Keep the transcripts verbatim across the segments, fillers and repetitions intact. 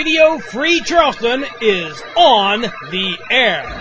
Radio Free Charleston is on the air.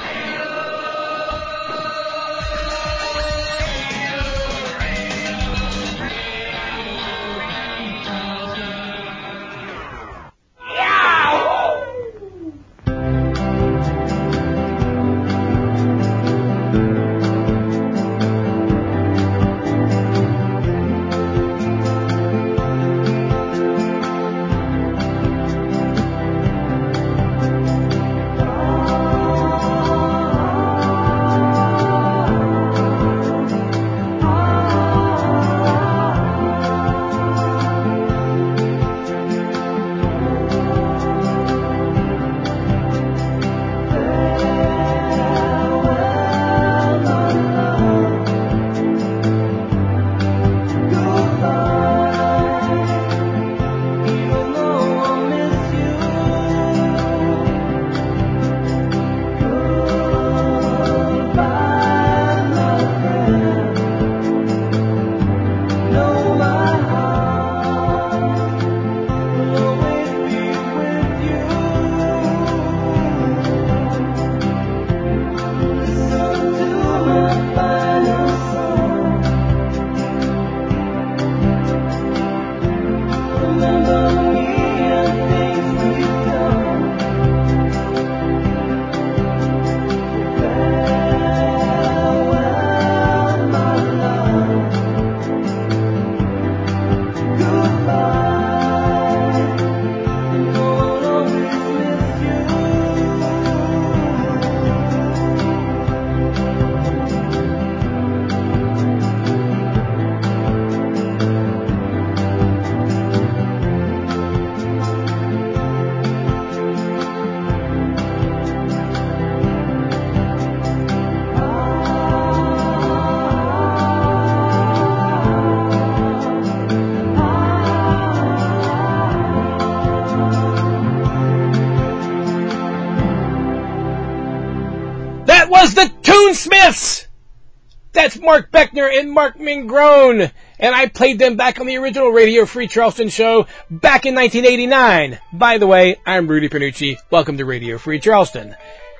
Was the Toonsmiths! That's Mark Beckner and Mark Mingrone, and I played them back on the original Radio Free Charleston show back in nineteen eighty-nine. By the way, I'm Rudy Pernucci. Welcome to Radio Free Charleston.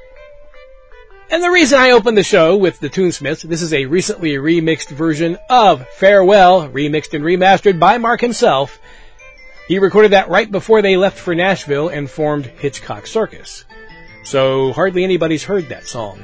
And the reason I opened the show with the Toonsmiths, this is a recently remixed version of Farewell, remixed and remastered by Mark himself. He recorded that right before they left for Nashville and formed Hitchcock Circus. So hardly anybody's heard that song.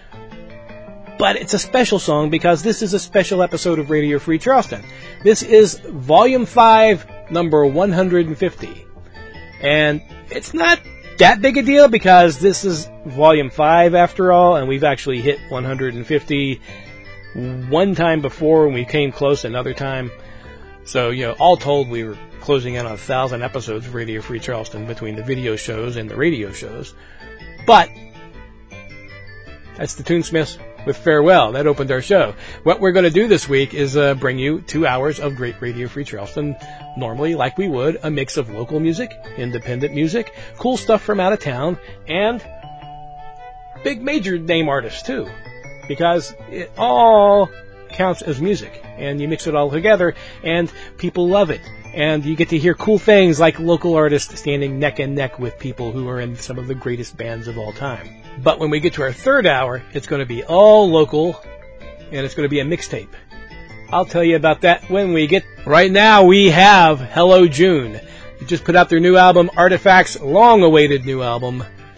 But it's a special song because this is a special episode of Radio Free Charleston. This is Volume five, number one hundred fifty. And it's not that big a deal because this is Volume five after all, and we've actually hit one hundred fifty one time before when we came close another time. So, you know, all told, we were closing in on a thousand episodes of Radio Free Charleston between the video shows and the radio shows. But that's the Toonsmiths with Farewell. That opened our show. What we're going to do this week is uh, bring you two hours of great Radio Free Charleston. Normally, like we would, a mix of local music, independent music, cool stuff from out of town, and big major name artists too. Because it all counts as music. And you mix it all together, and people love it. And you get to hear cool things like local artists standing neck and neck with people who are in some of the greatest bands of all time. But when we get to our third hour, it's going to be all local, and it's going to be a mixtape. I'll tell you about that when we get... Right now, we have Hello June. They just put out their new album, Artifacts, long-awaited new album.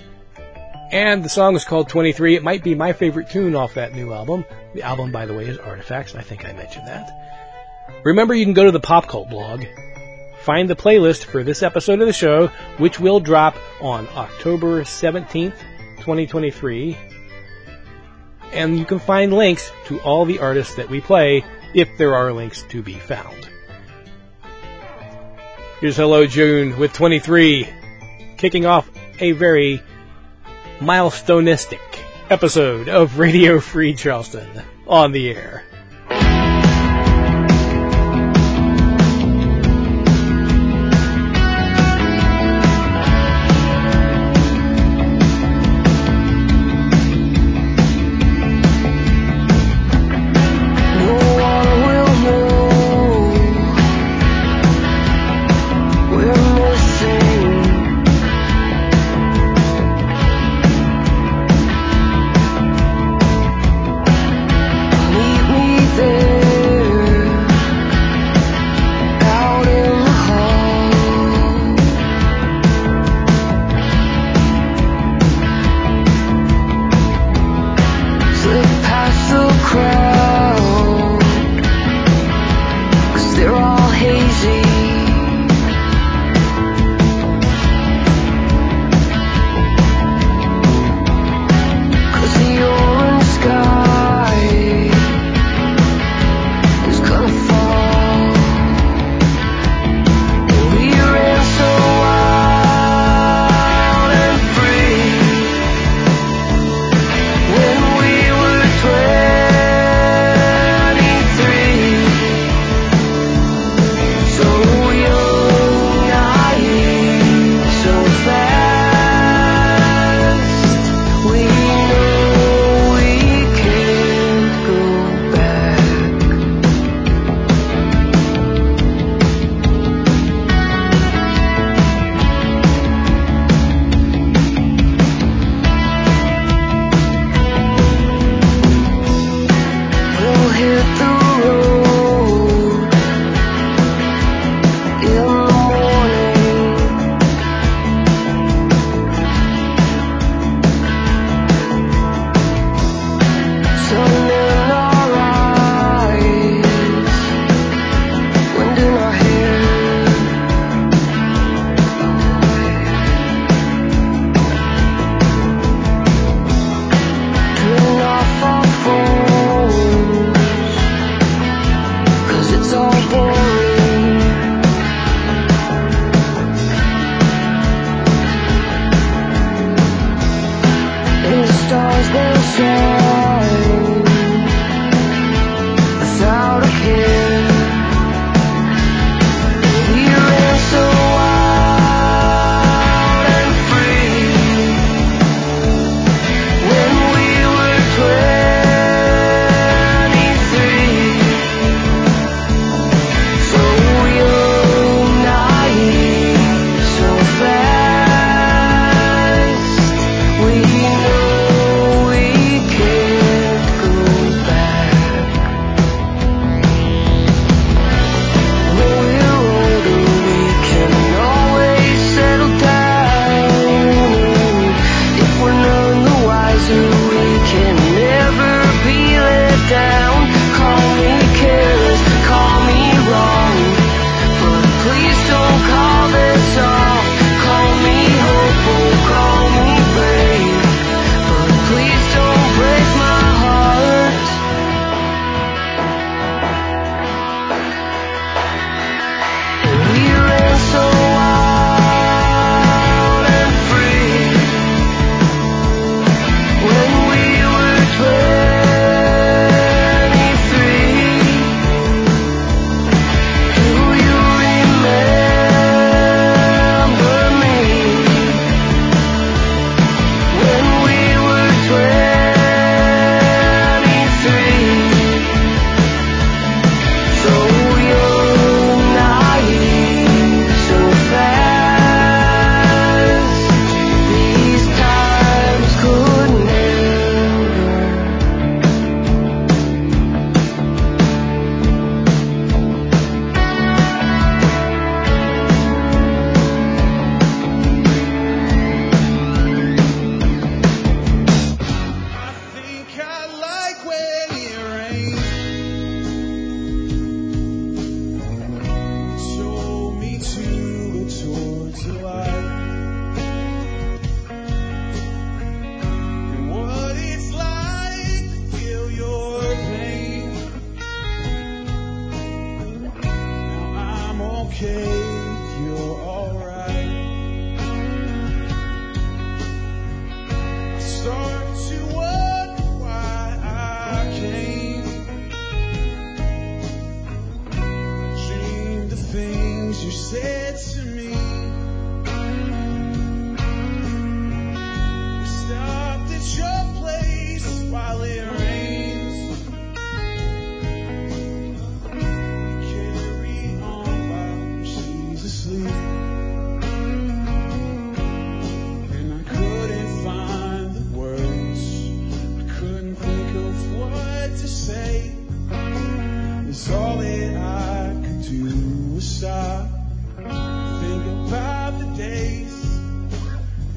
And the song is called twenty-three. It might be my favorite tune off that new album. The album, by the way, is Artifacts. I think I mentioned that. Remember, you can go to the Pop Cult blog, find the playlist for this episode of the show, which will drop on October seventeenth, twenty twenty-three. And you can find links to all the artists that we play, if there are links to be found. Here's Hello June with twenty-three, kicking off a very milestonistic episode of Radio Free Charleston on the air.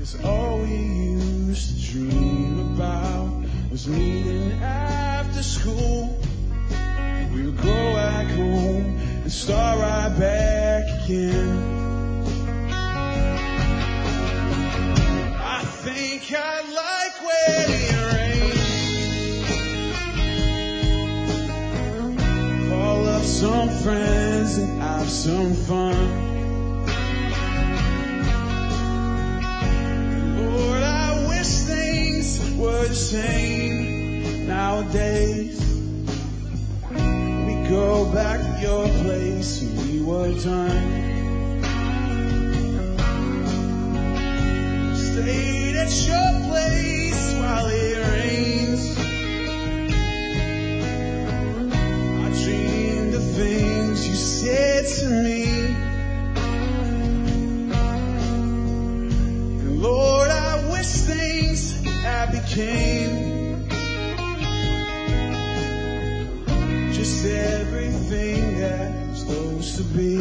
'cause all we used to dream about was meeting after school. We would go back home and start right back again. I think I like when it rains. Call up some friends and have some fun. Lord, I wish things were the same nowadays. We go back to your place and we were done. Stayed at your place while it rains. I dreamed the things you said to me. And Lord, I wish things had became just everything that was supposed to be.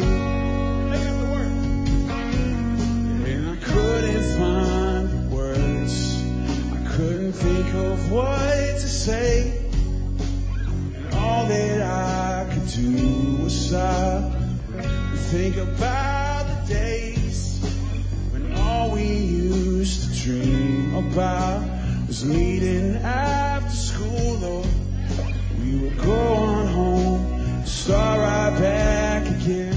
And I couldn't find words, I couldn't think of what to say. And all that I could do was stop and think about the days when all we used to dream about was meeting after school. Lord, we would go on home, start right back again.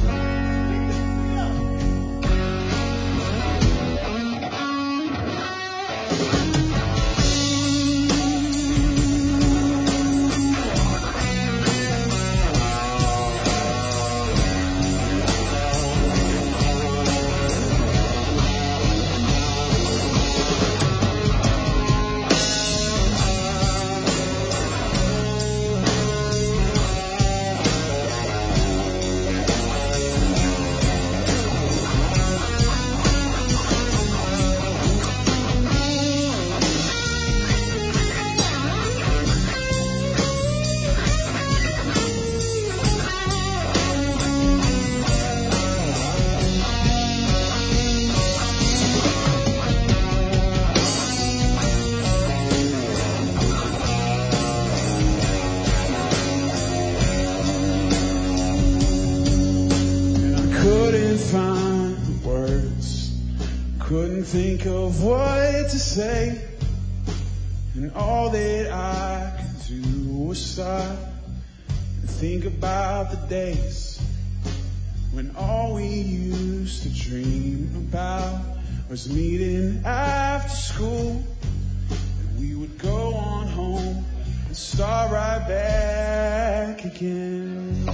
Think of what to say, and all that I could do was stop and think about the days when all we used to dream about was meeting after school, and we would go on home and start right back again.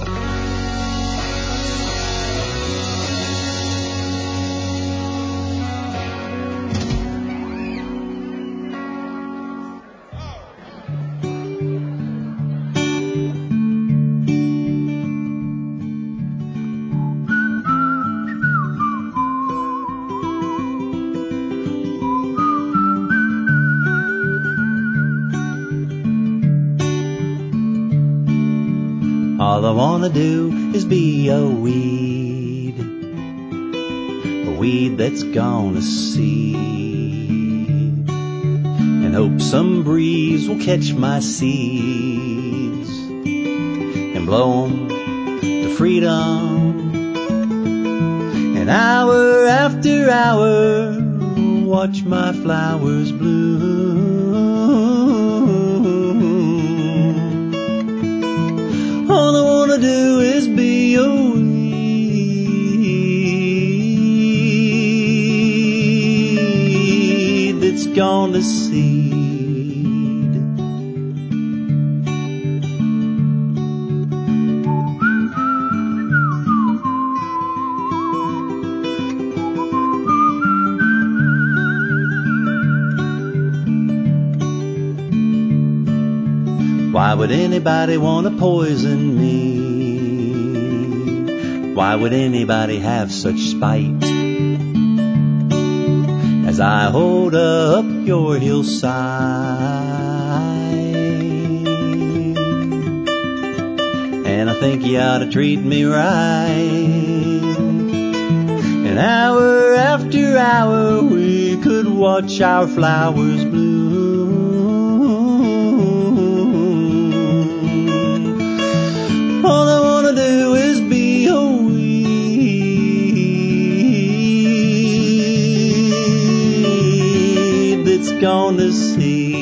All I wanna do is be a weed, a weed that's gonna seed, and hope some breeze will catch my seeds and blow 'em to freedom. And hour after hour, watch my flowers bloom. All I wanna do is be a weed that's gone to seed. Why would anybody want to poison me? Why would anybody have such spite? As I hold up your hillside, and I think you ought to treat me right. And hour after hour we could watch our flowers bloom. All I wanna do is be a weed that's gone to seed.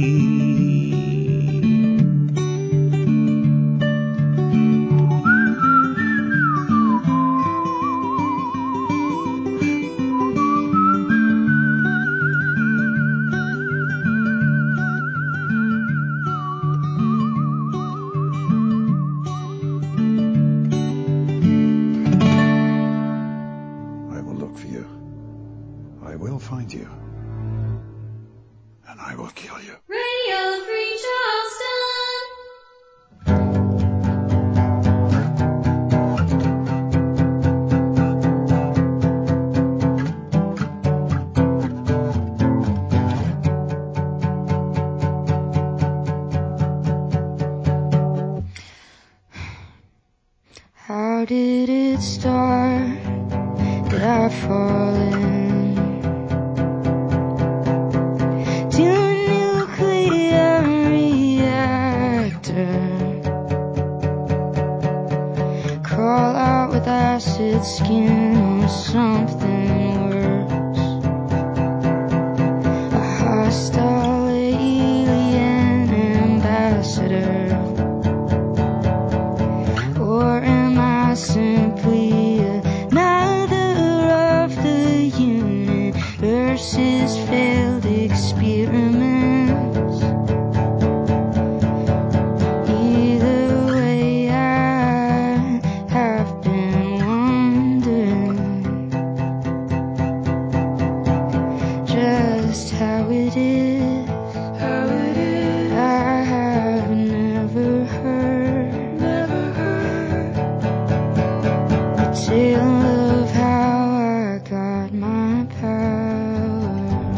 How did it start? Did I fall in to a nuclear reactor? Crawl out with acid skin or something worse? A hostile alien ambassador? Simply another of the universe's failed experiments. Either way, I have been wondering just how it is. How it is. I have never heard. Tale of how I got my power.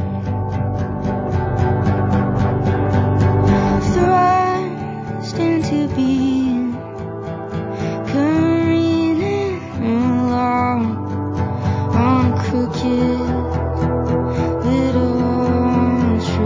Thrust into being, careening along on crooked little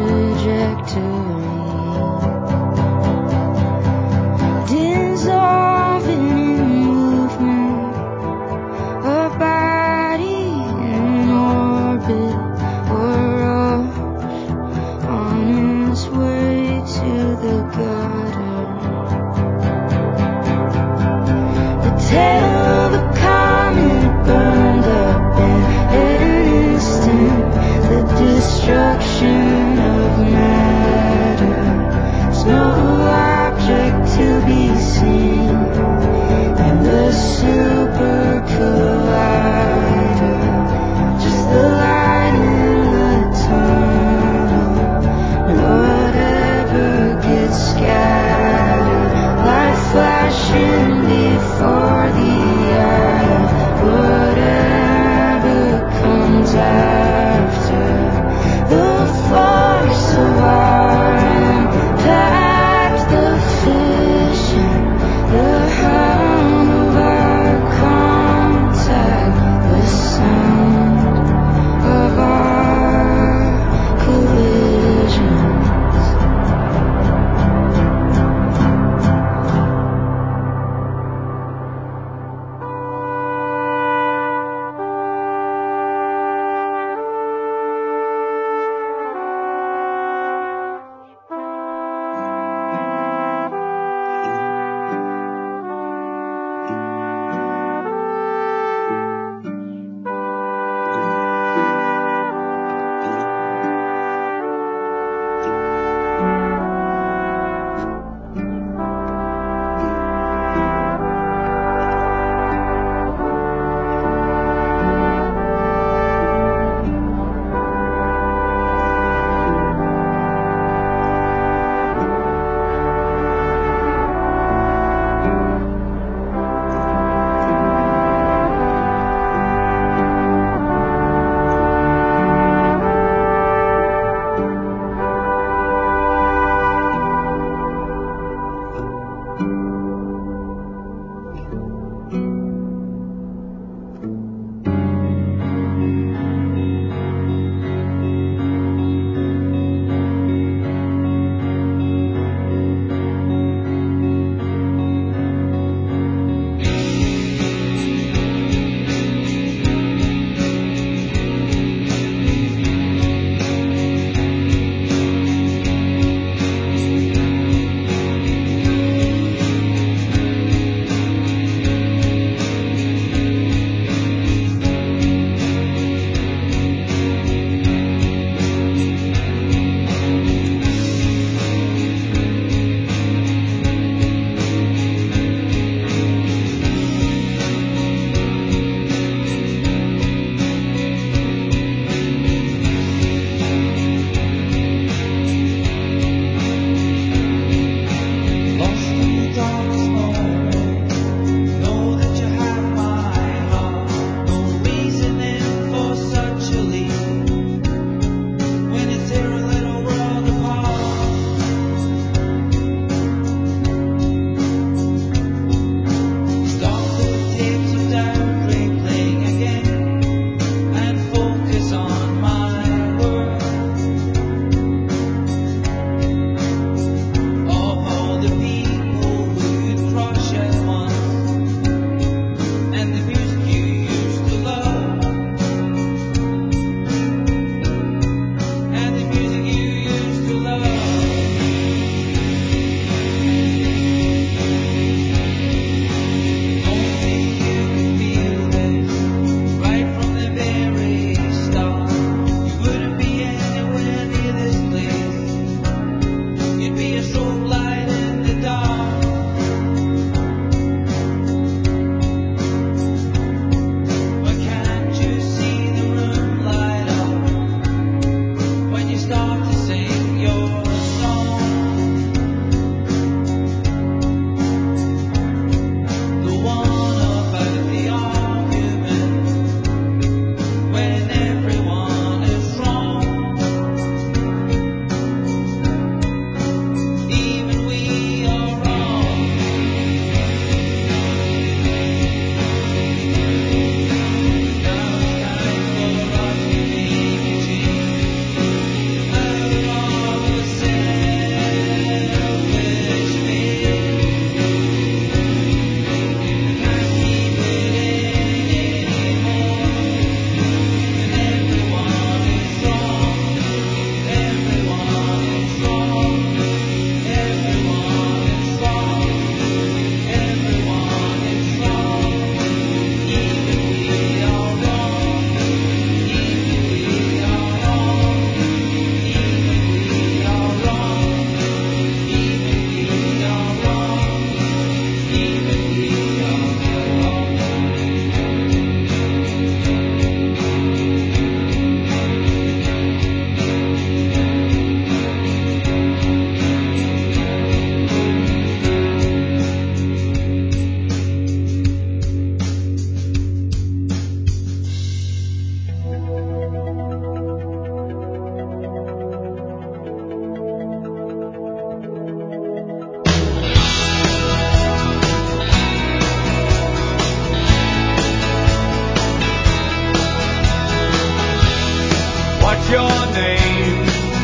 your name?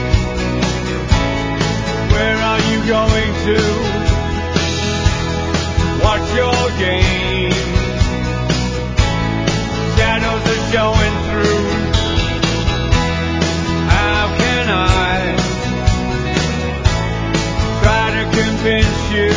Where are you going to? What's your game? Shadows are showing through. How can I try to convince you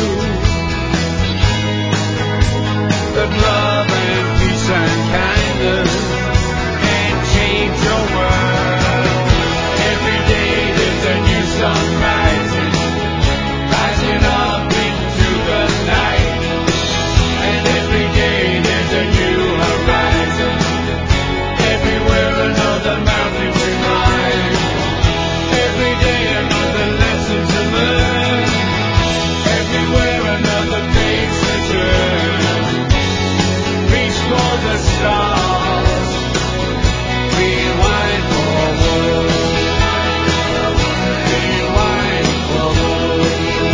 that love and peace and kindness can change the world? Every day there's a new sun rising, rising up into the night. And every day there's a new horizon, everywhere another mountain to climb. Every day another lesson to learn, everywhere another page to turn. Reach for the stars, rewind forward, rewind forward.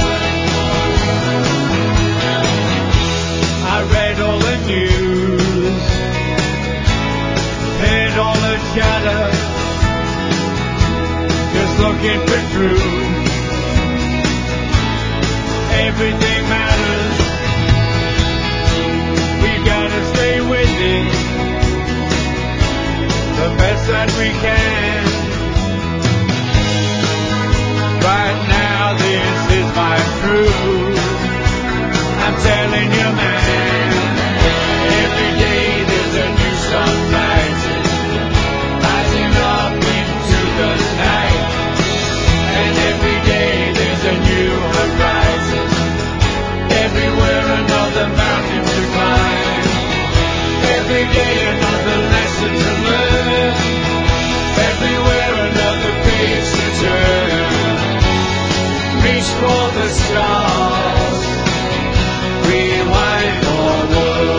I read all the news, heard all the chatter, just looking for truth. Everything matters, we gotta stay with it, the best that we can. Right now this is my truth, I'm telling you, man. Every day there's a new sun rising, rising up into the night. And every day there's a new horizon, everywhere another mountain to climb. Every day another lesson to learn, everywhere another page to turn. Reach for the stars, rewind forward,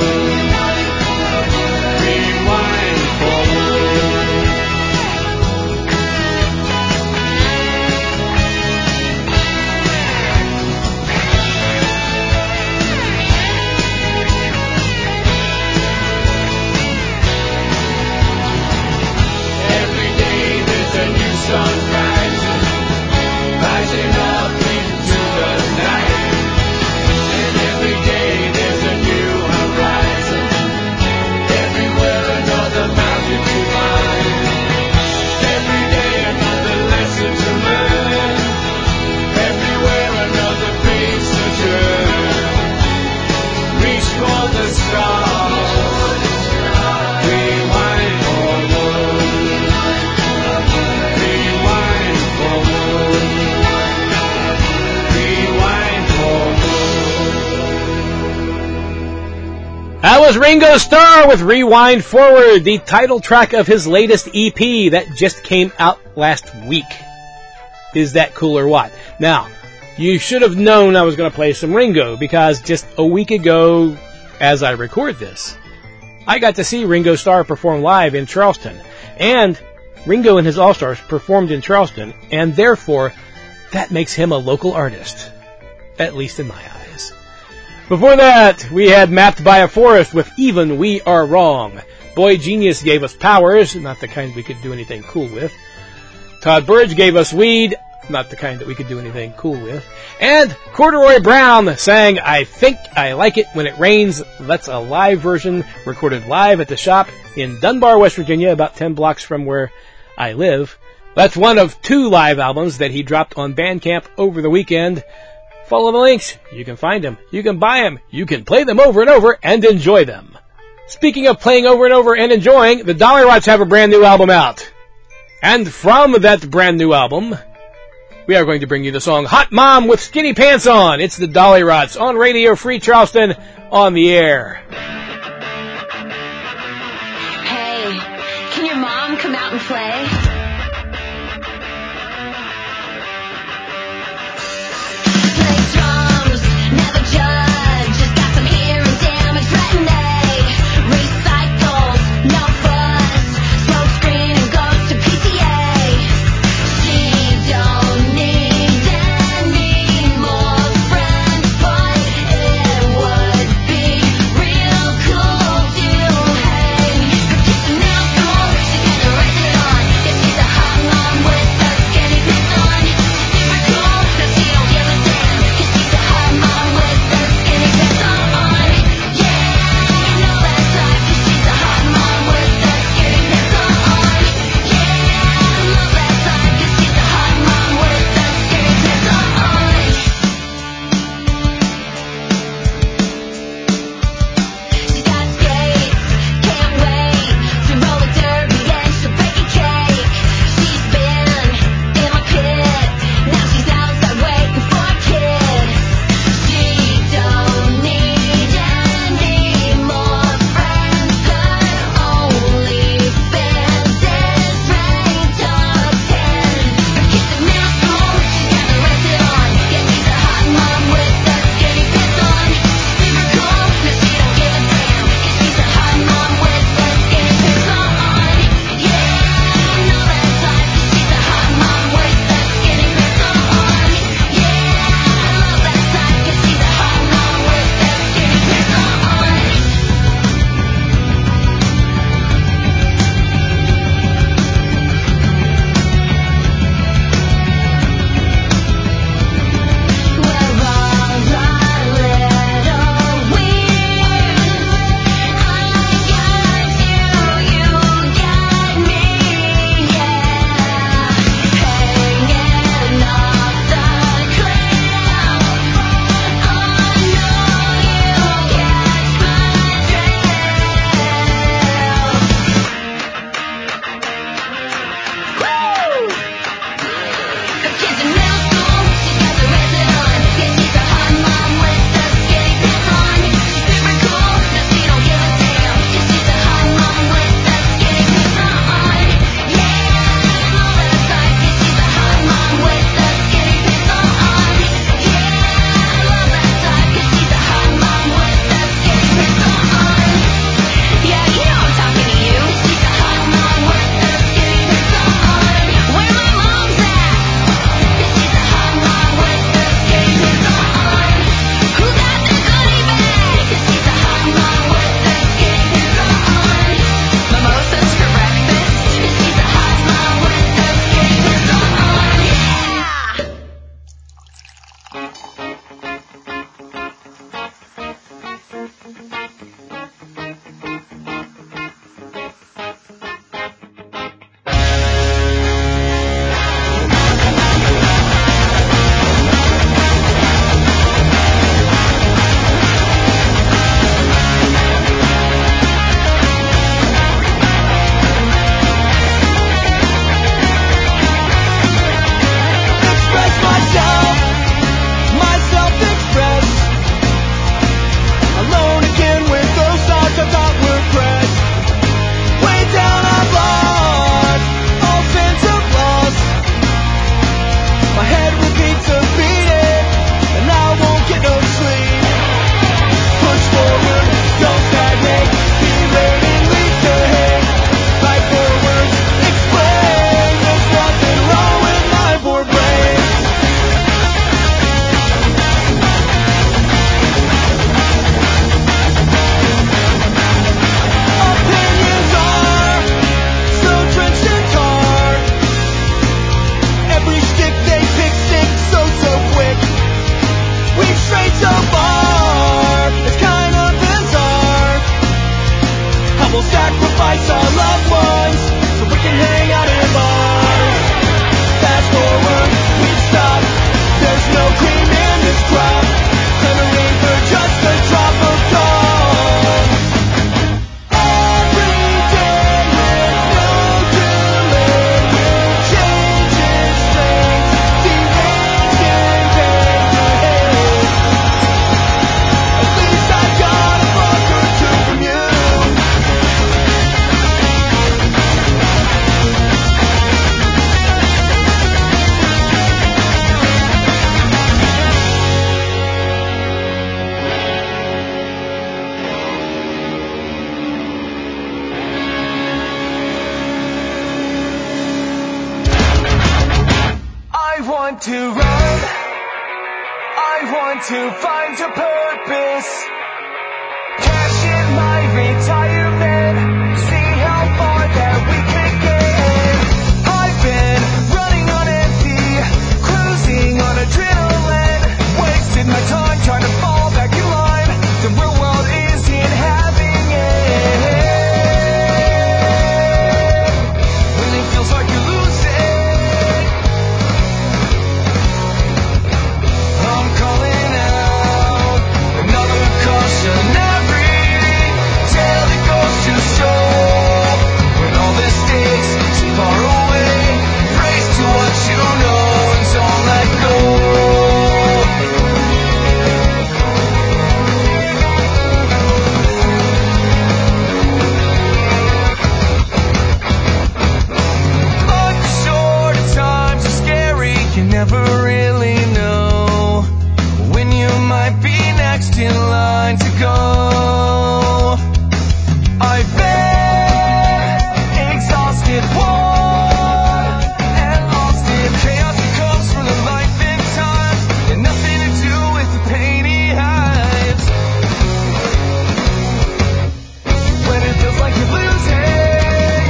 rewind forward. Every day there's a new sun rising, rising up into the night. And every day there's a new horizon, everywhere another mountain to climb. Every day another lesson to learn, everywhere another page to turn. Reach for the stars, rewind forward, rewind forward, rewind forward. That was Ringo Starr with Rewind Forward, the title track of his latest E P that just came out last week. Is that cool or what? Now, you should have known I was going to play some Ringo, because just a week ago, as I record this, I got to see Ringo Starr perform live in Charleston. And Ringo and his All-Stars performed in Charleston, and therefore, that makes him a local artist. At least in my eyes. Before that, we had Mapped by a Forest with Even We Are Wrong. Boy Genius gave us Powers, not the kind we could do anything cool with. Todd Burge gave us Weed, not the kind that we could do anything cool with. And Corduroy Brown sang I Think I Like It When It Rains. That's a live version recorded live at the shop in Dunbar, West Virginia, about ten blocks from where I live. That's one of two live albums that he dropped on Bandcamp over the weekend. Follow the links. You can find them. You can buy them. You can play them over and over and enjoy them. Speaking of playing over and over and enjoying, the Dollyrots have a brand new album out. And from that brand new album, we are going to bring you the song Hot Mom with Skinny Pants On. It's the Dollyrots on Radio Free Charleston on the air. Hey, can your mom come out and play? If want to run. I want to find a purpose. Cash in my retirement. See how far that we can get. I've been running on empty, cruising on adrenaline. Wasted my time trying to fall back in line. The real world isn't having it. When it feels like you're losing, I'm calling out another cautionary tale that goes to show when all the stakes seem far away. Praise to what you know and don't let go. Life is short and times are scary. You never really know when you might be next in line to go. I've been exhausted, worn and lost in chaos that comes from the life and times, and nothing to do with the pain he hides. When it feels like you're losing,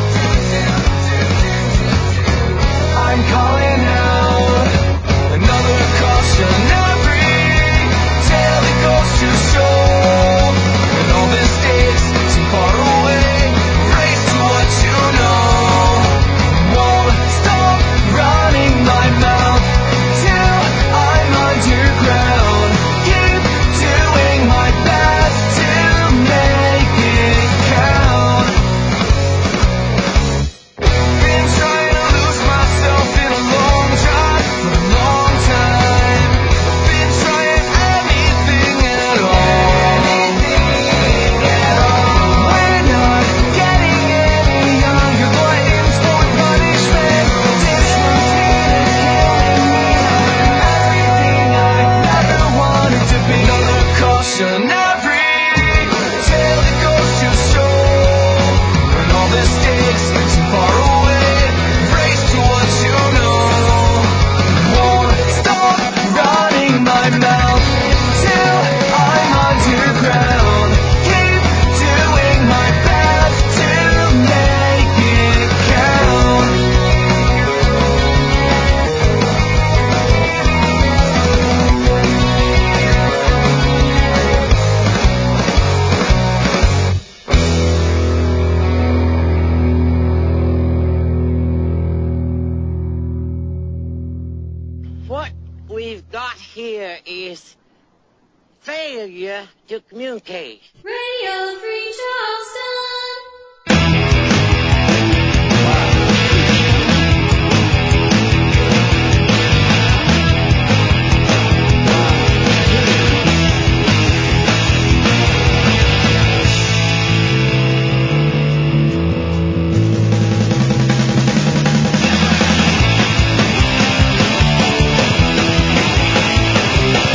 I'm calling out another cautionary tale that goes to show when all the stakes seem far away. Race to what you know. Won't stop running my mouth till I'm underground. Keep doing my best to make it count. Been trying to lose myself in a long drive for a long time. Been trying anything at all. We're not getting any younger. Lions for punishment. This routine is killing me. Everything I never wanted to be. Another cautionary tale that goes to show when all the stakes seem far away. Race to what you know. Won't stop running my mouth till I'm underground. Keep doing my best to make it count. What we've got here is failure to communicate. Radio Free Charleston.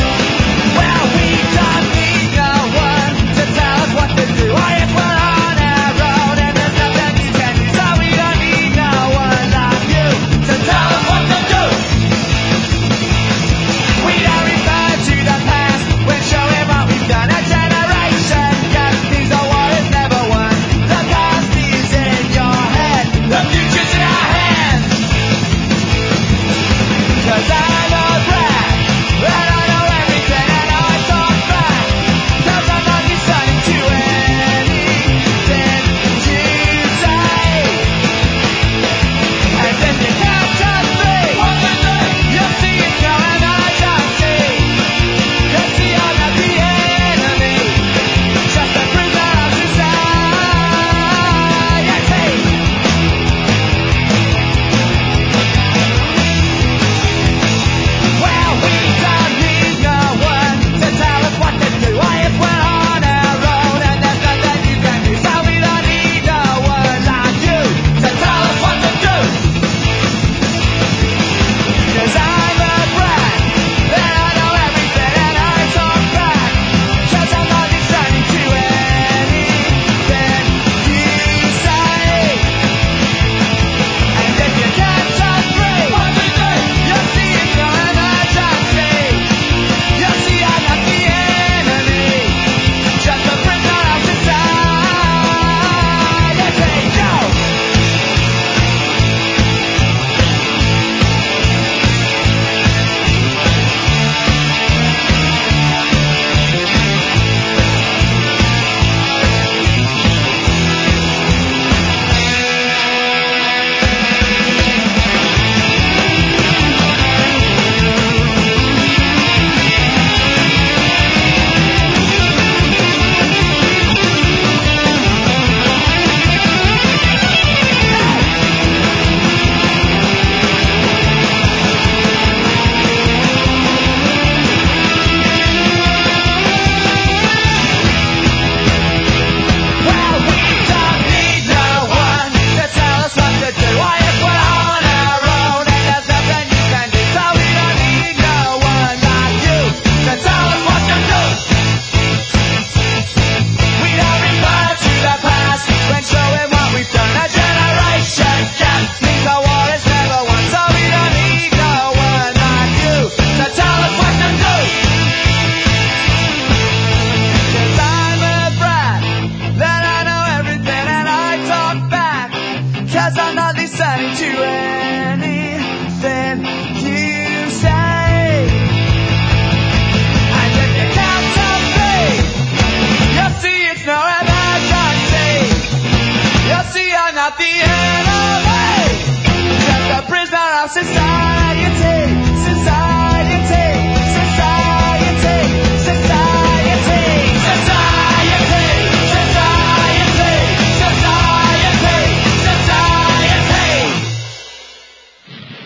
Well, we don't need no one to tell us what to do. Why it's what on the enemy, just a prisoner of society, society, society, society, society, society, society, society.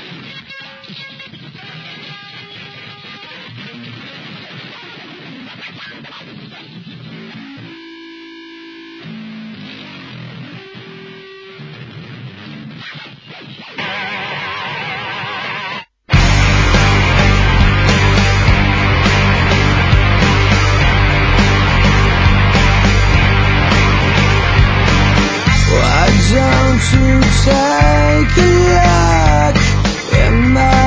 Why don't you take a look in my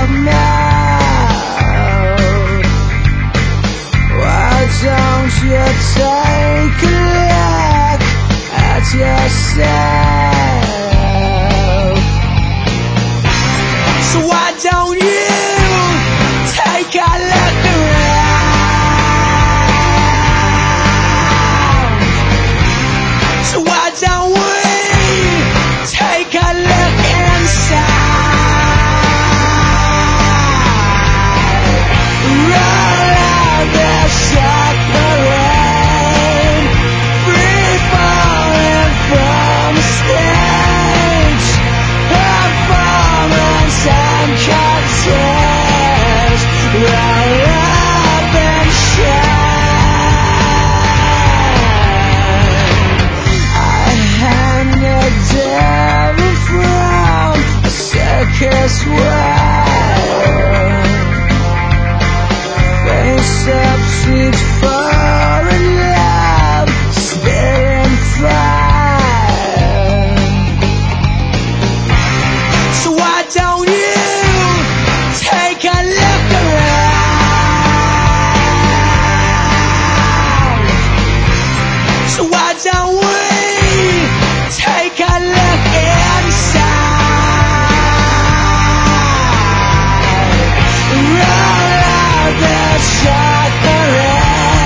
mouth? Why don't you take a look at yourself? So why don't you take a look around? So why don't we take a look inside? Roll out the submarine, free falling from the stage, performance and contest. Roll up and shine. I handed devil from a circus world. Face up, seat for in love, spitting fire. So why don't you take a look around? So why don't we take a look inside? Roll out the submarine.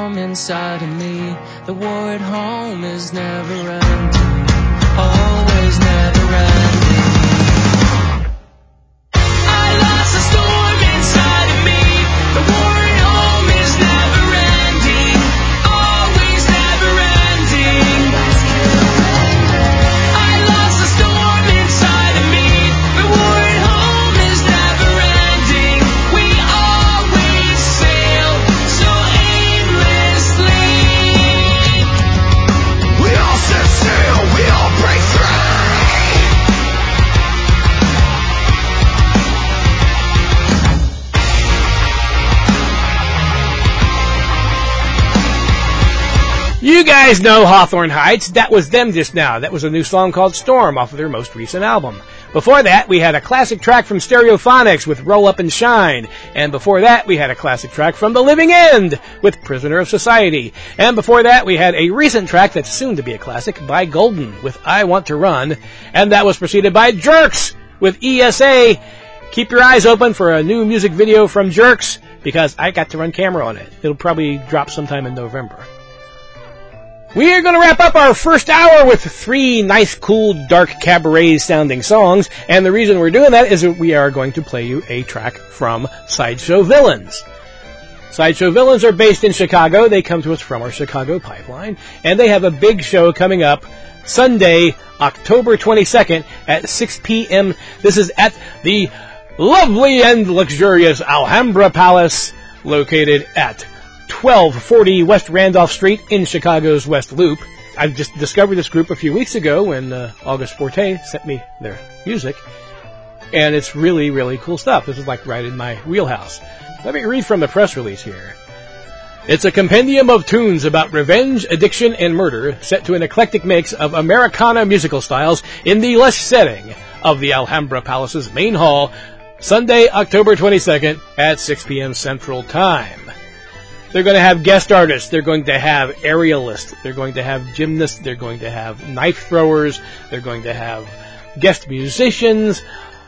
storm inside of me. The war at home is never ending, always never ending. I lost a storm inside of me. The war at home is never ending, always never ending. I lost a storm inside of me. The war at home is never ending. We always sail so aimlessly. We all set sail, we all break free. You guys know Hawthorne Heights. That was them just now. That was a new song called Storm off of their most recent album. Before that, we had a classic track from Stereophonics with Roll Up and Shine. And before that, we had a classic track from The Living End with Prisoner of Society. And before that, we had a recent track that's soon to be a classic by Golden with I Want to Run. And that was preceded by Jerks with E S A. Keep your eyes open for a new music video from Jerks because I got to run camera on it. It'll probably drop sometime in November. We are going to wrap up our first hour with three nice, cool, dark, cabaret-sounding songs, and the reason we're doing that is that we are going to play you a track from Sideshow Villains. Sideshow Villains are based in Chicago. They come to us from our Chicago pipeline, and they have a big show coming up Sunday, October twenty-second at six p.m. This is at the lovely and luxurious Alhambra Palace, located at twelve forty West Randolph Street in Chicago's West Loop. I just discovered this group a few weeks ago when uh, August Forte sent me their music, and it's really, really cool stuff. This is like right in my wheelhouse. Let me read from the press release here. It's a compendium of tunes about revenge, addiction, and murder set to an eclectic mix of Americana musical styles in the lush setting of the Alhambra Palace's main hall, Sunday, October twenty-second at six p.m. Central Time. They're going to have guest artists. They're going to have aerialists. They're going to have gymnasts. They're going to have knife throwers. They're going to have guest musicians,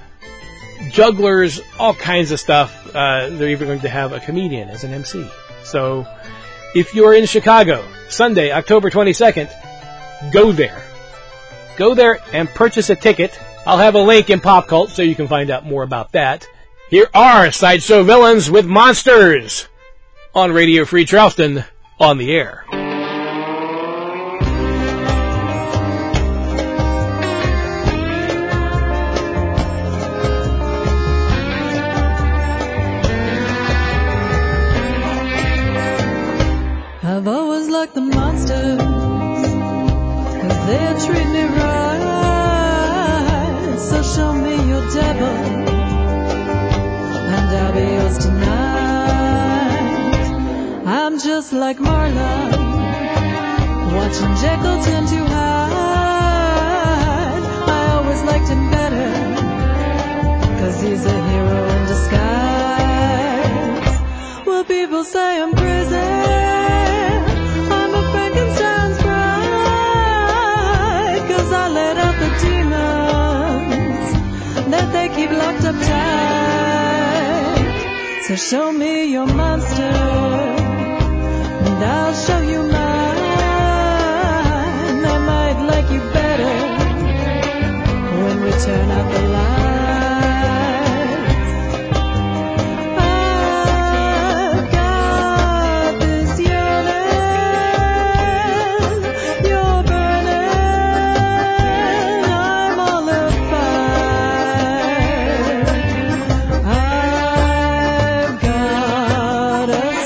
jugglers, all kinds of stuff. Uh, they're even going to have a comedian as an M C. So if you're in Chicago, Sunday, October twenty-second, go there. Go there and purchase a ticket. I'll have a link in Pop Cult so you can find out more about that. Here are Sideshow Villains with Monsters on Radio Free Charleston, on the air. I've always liked the monsters, 'cause they treat me right. So show me your devil, and I'll be yours tonight. I'm just like Marla, watching Jekyll turn to Hyde. I always liked him better, 'cause he's a hero in disguise. Well, people say I'm crazy, I'm a Frankenstein's bride, 'cause I let out the demons that they keep locked up tight. So show me your monster, and I'll show you mine. I might like you better when we turn out the lights. I've got this yearning, you're burning, I'm all afire. I've got a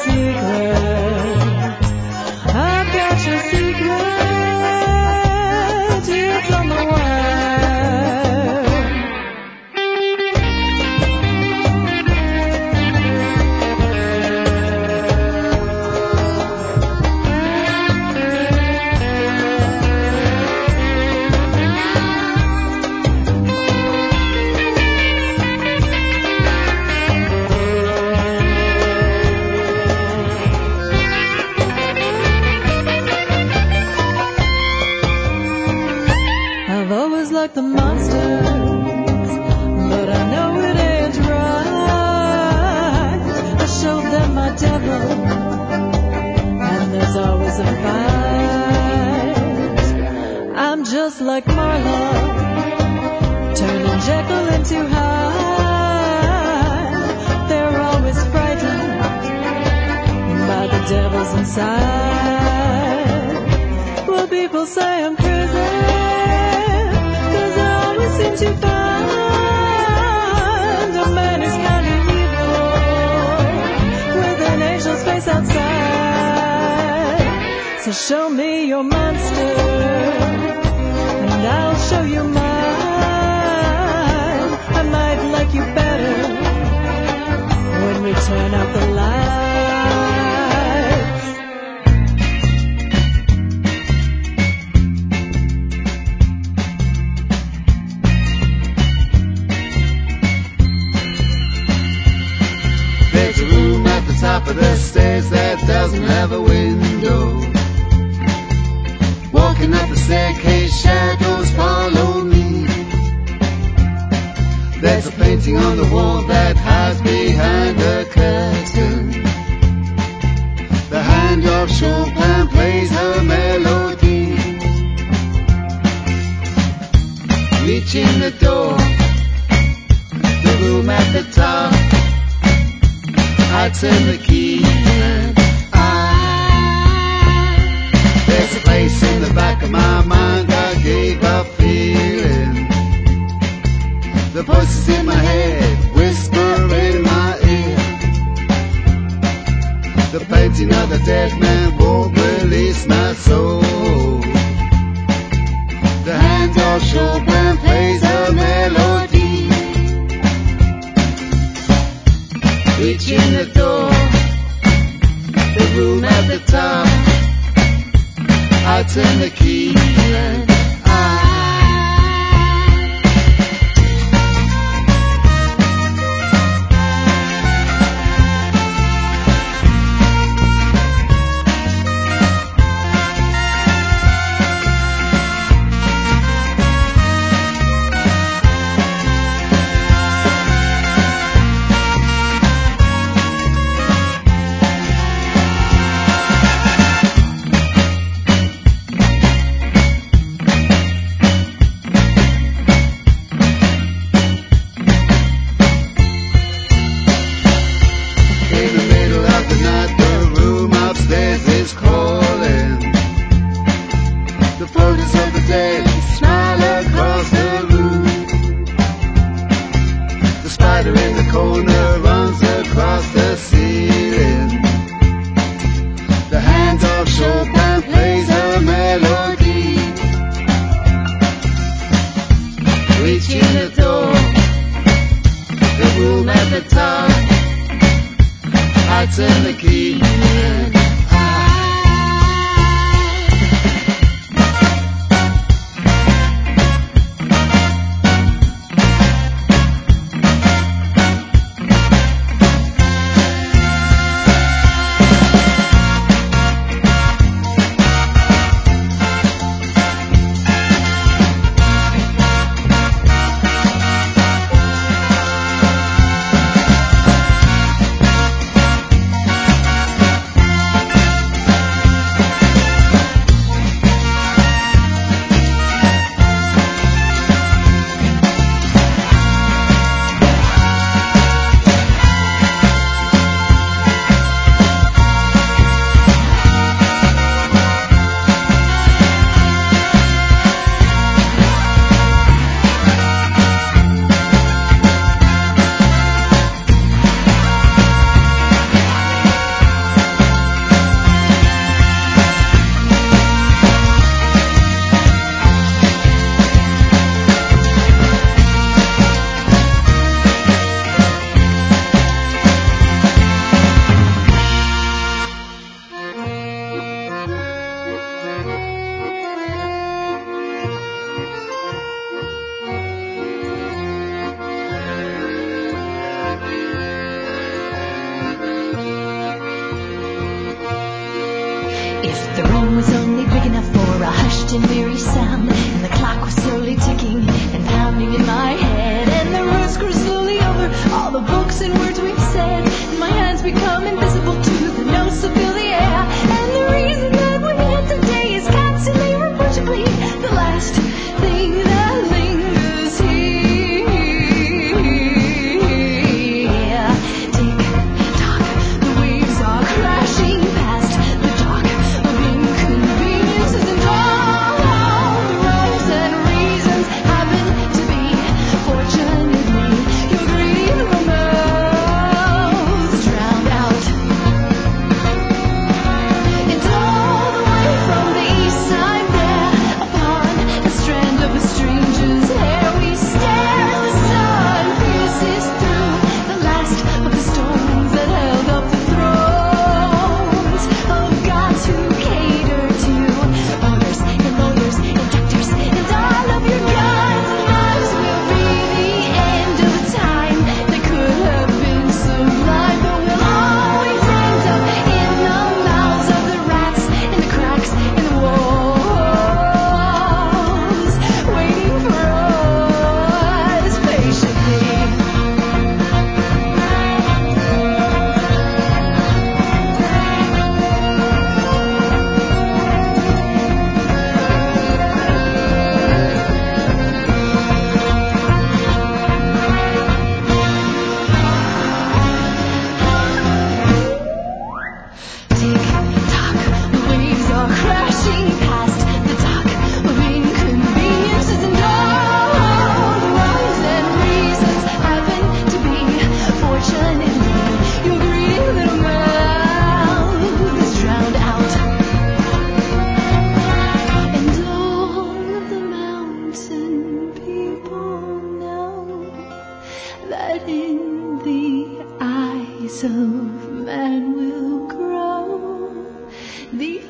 is a fight. I'm just like Marla, turning Jekyll into Hyde. They're always frightened by the devils inside. Well, people say I'm crazy, 'cause I always seem to find a man who's kind of evil with an angel's face outside. So show me your monster, and I'll show you mine. I might like you better when we turn out the lights. There's a room at the top of the stairs that doesn't have a window. Walking up the staircase, shadows follow me. There's a painting on the wall that hides behind a curtain. The hand of Chopin plays her melody. Reaching the door, the room at the top. I turn the key and I, there's a place in the back of my mind I gave up feeling. The voices in my head whisper in my ear. The painting of the dead man won't release my soul. The hand of Chopin plays a melody. Reaching the door, the room at the top. I turn the key and I, become invisible to the nose to fill the air. And the reason that we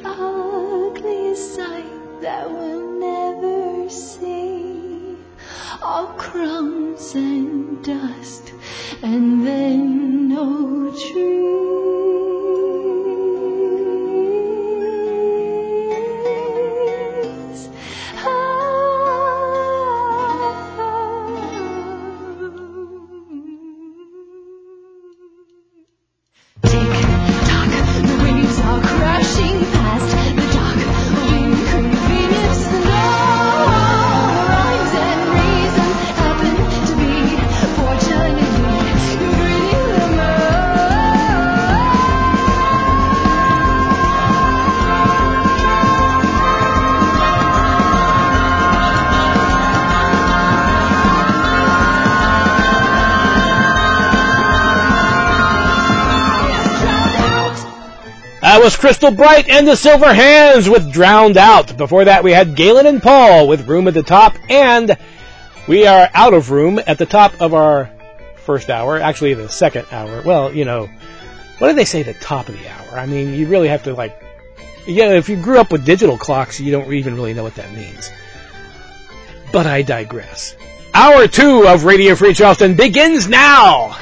ugliest sight that we'll never see. All crumbs and dust, and then no trees. Tick-tock, the waves are crashing past the dock of inconvenience. No rhymes and reasons happen to be. Fortunately, you're reading them That was Crystal Bright and the Silver Hands with Drowned Out. Before that, we had Galen and Paul with Room at the Top, and we are out of room at the top of our first hour, actually the second hour. Well, you know, what do they say, the top of the hour? I mean, you really have to, like, yeah, if you grew up with digital clocks, you don't even really know what that means. But I digress. Hour two of Radio Free Charleston begins now!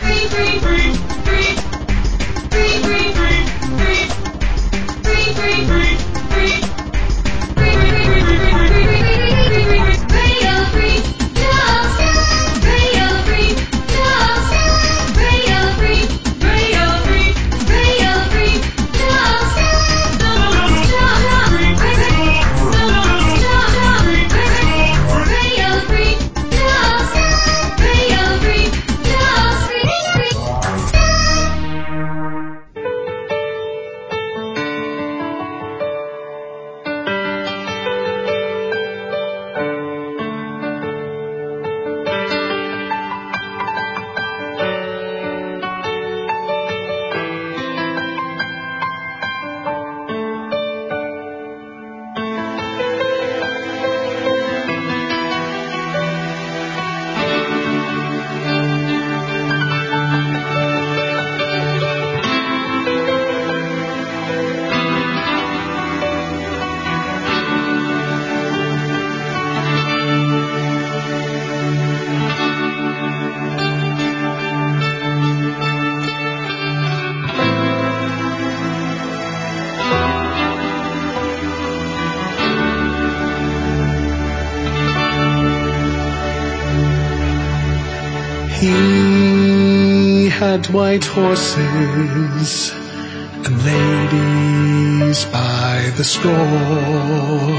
He had white horses and ladies by the score,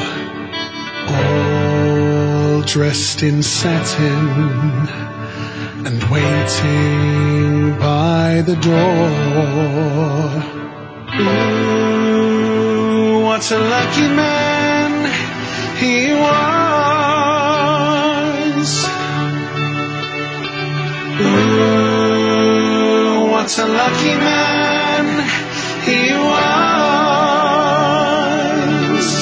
all dressed in satin and waiting by the door. Ooh, what a lucky man he was. Ooh, what a lucky man he was.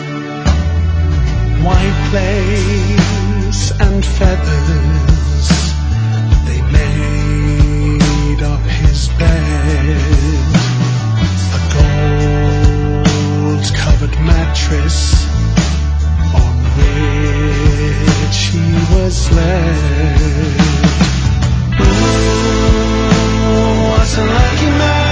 White lace and feathers, they made up his bed. A gold-covered mattress on which he was led. Ooh, what a lucky man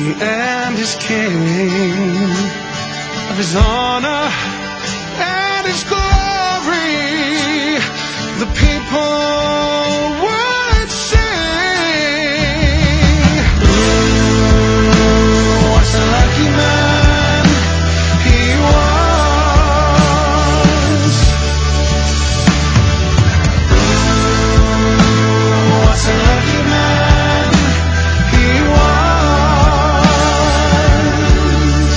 and his king, of his honor and his glory, the people would sing. Ooh, what a lucky man he was. Ooh, what a lucky man he was.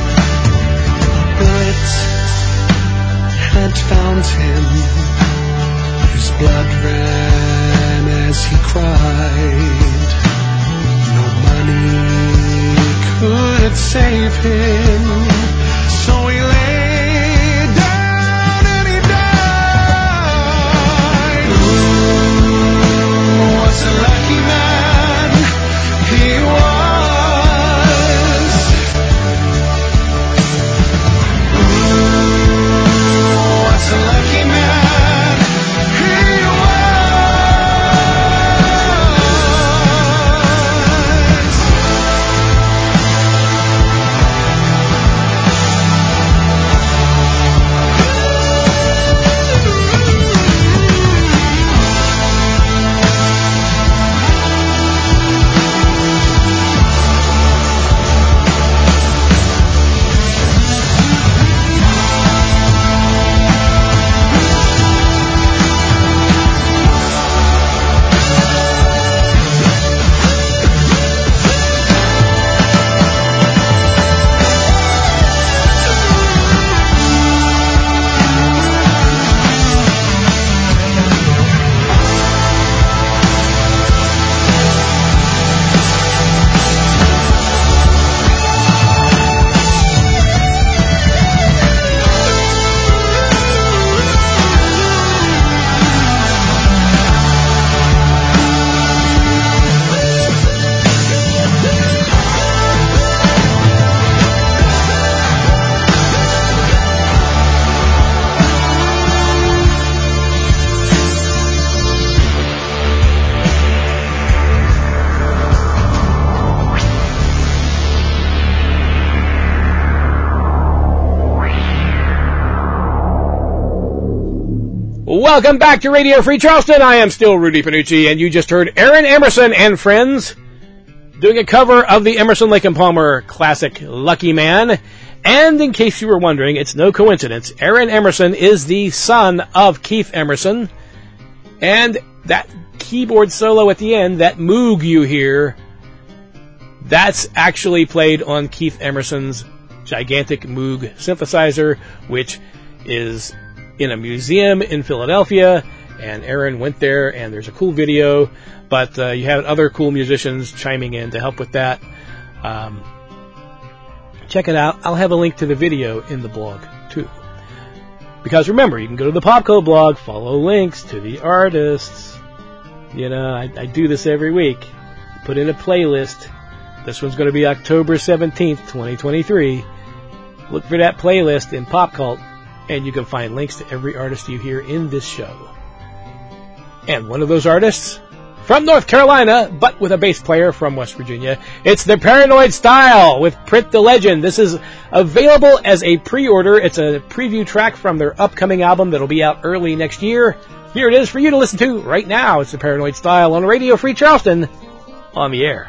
Bullet had found him. His blood ran as he cried. No money could save him, so he lay down and he died. Ooh, what a lucky man he was. Ooh, what a lucky man he was. Welcome back to Radio Free Charleston. I am still Rudy Panucci, and you just heard Aaron Emerson and Friends doing a cover of the Emerson, Lake and Palmer classic Lucky Man. And in case you were wondering, it's no coincidence. Aaron Emerson is the son of Keith Emerson. And that keyboard solo at the end, that Moog you hear, that's actually played on Keith Emerson's gigantic Moog synthesizer, which is in a museum in Philadelphia, and Aaron went there, and there's a cool video, but uh, you have other cool musicians chiming in to help with that. Um, check it out. I'll have a link to the video in the blog, too. Because remember, you can go to the Popco blog, follow links to the artists. You know, I, I do this every week. Put in a playlist. This one's going to be October seventeenth, twenty twenty-three. Look for that playlist in Pop Cult, and you can find links to every artist you hear in this show. And one of those artists, from North Carolina, but with a bass player from West Virginia, it's the Paranoid Style with Print the Legend. This is available as a pre-order. It's a preview track from their upcoming album that'll be out early next year. Here it is for you to listen to right now. It's the Paranoid Style on Radio Free Charleston, on the air.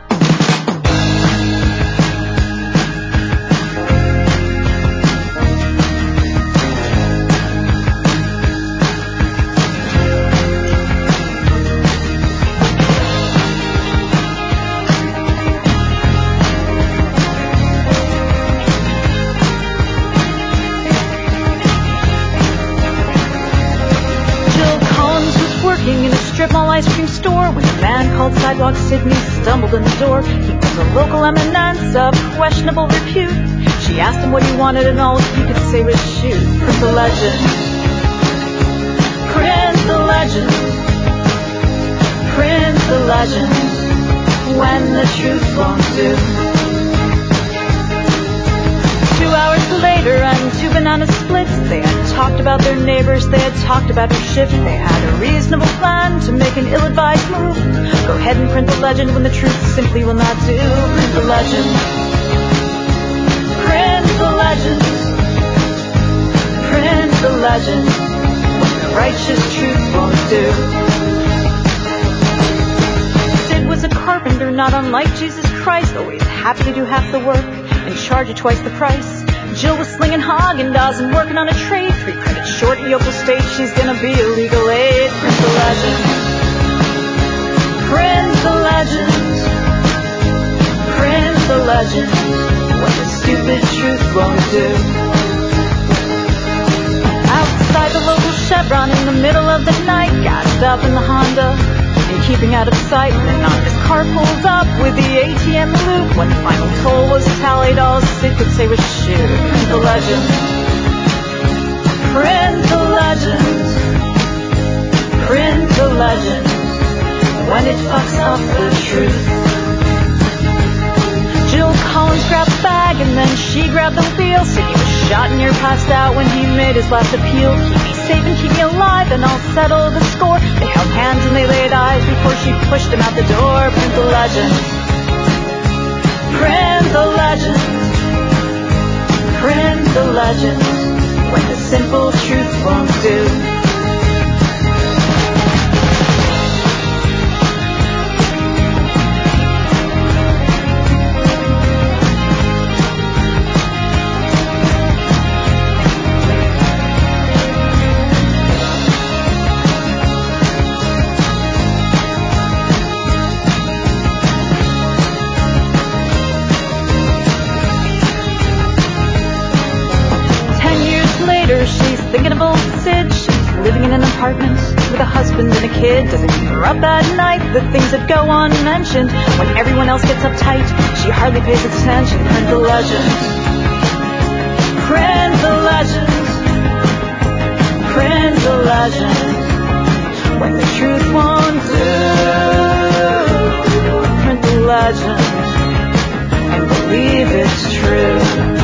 Ice cream store when a man called Sidewalk Sydney stumbled in the door. He was a local eminence of questionable repute. She asked him what he wanted, and all he could say was shoot. Print the legend. Print the legend. Print the legend. When the truth won't do. Two hours later and two banana splits, they had talked about about their neighbors, they had talked about her shift. They had a reasonable plan to make an ill-advised move. Go ahead and print the legend when the truth simply will not do. Print the legend. Print the legend. Print the legend. What the righteous truth won't do. Sid was a carpenter, not unlike Jesus Christ, always happy to do half the work and charge you twice the price. Jill was slinging Haagen-Dazs and working on a trade. Three credits short in Yokel State, she's gonna be a legal aid. Print the legend. Print the legend. Print the legend. What the stupid truth won't do. Outside the local Chevron in the middle of the night, gassed up in the Honda and keeping out of sight. Then Nonda's car pulls up with the A T M loop. When the final toll was tallied, all Sid could say was shoot. Print the legend. Print the legend. Print the legend. When it fucks up the truth. Jill Collins grabbed the bag and then she grabbed the wheel. Sidney was shot and you're passed out when he made his last appeal. Keep me safe and keep me alive and I'll settle the score. They held hands and they laid eyes before she pushed him out the door. Print the legend. Print the legend. Print the legend. When the simple truth won't do. Thinking of old Sid, she's living in an apartment with a husband and a kid. Doesn't keep her up at night, the things that go unmentioned. When everyone else gets uptight, she hardly pays attention. Print the legend. Print the legend. Print the legend. When the truth won't do. Print the legend. And believe it's true.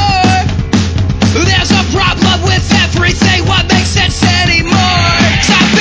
There's a problem with everything. What makes sense anymore? Stop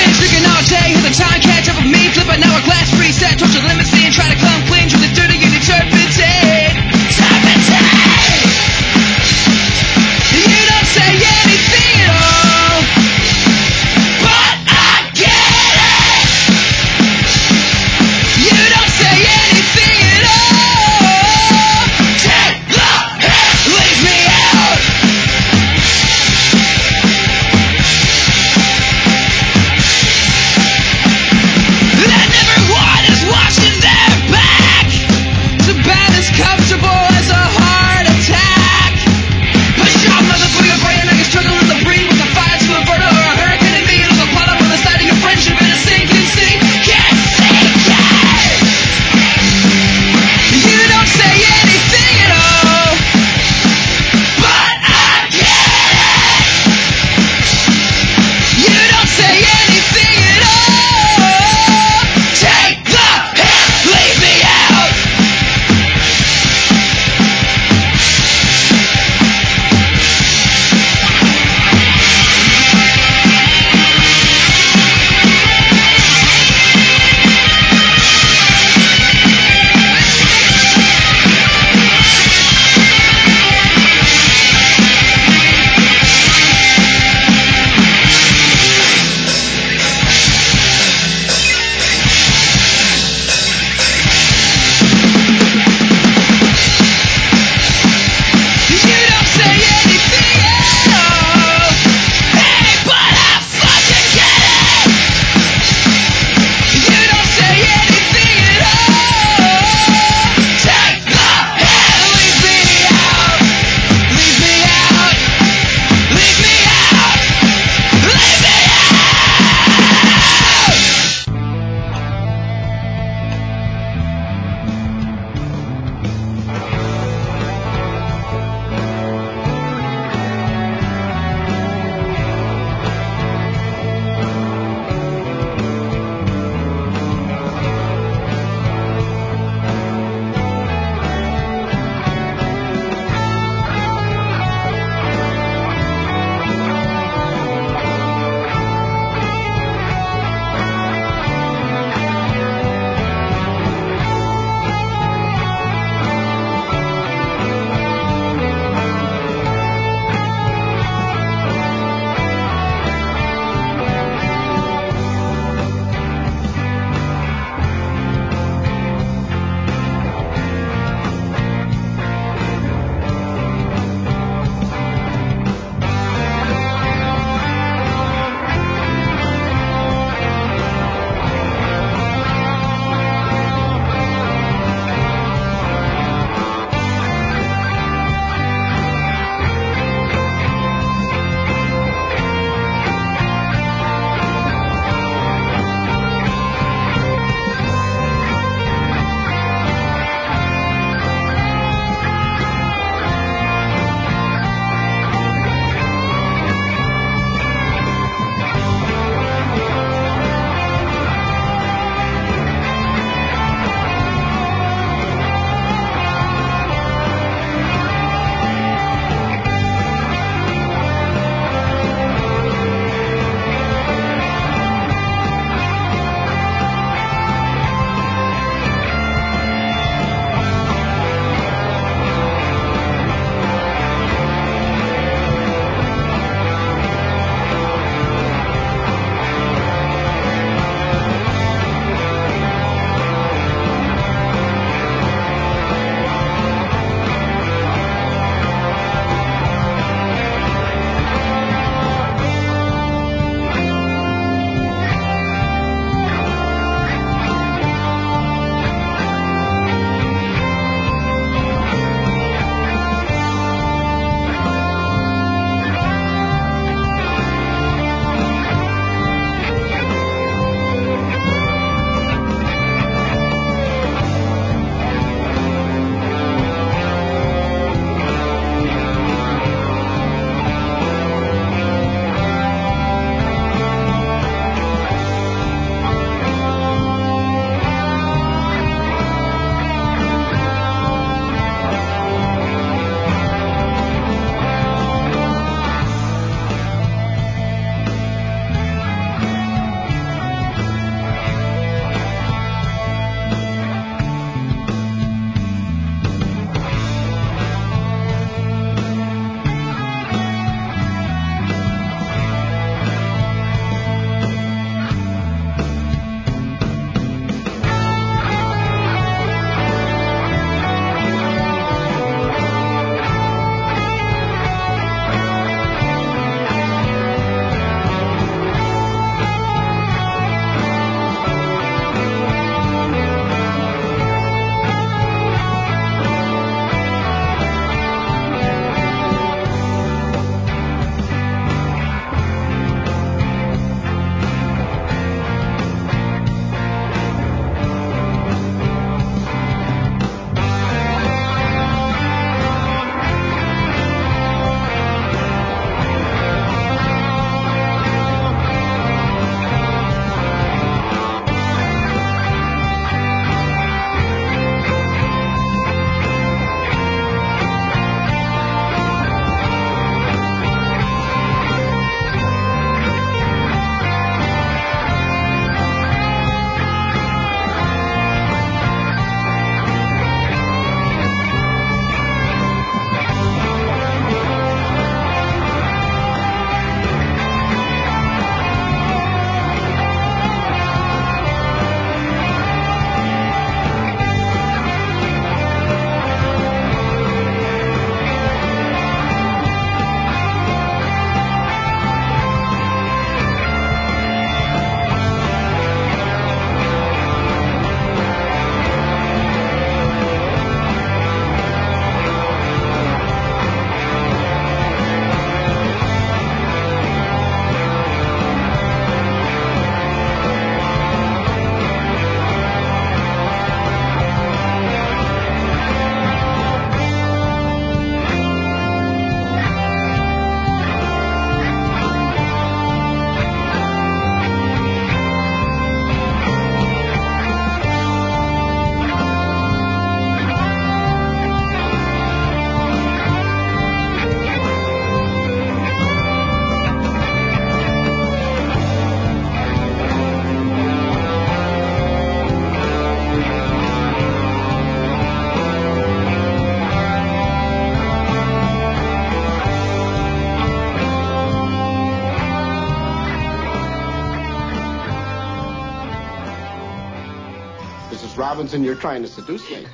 Missus Robinson, you're trying to seduce me.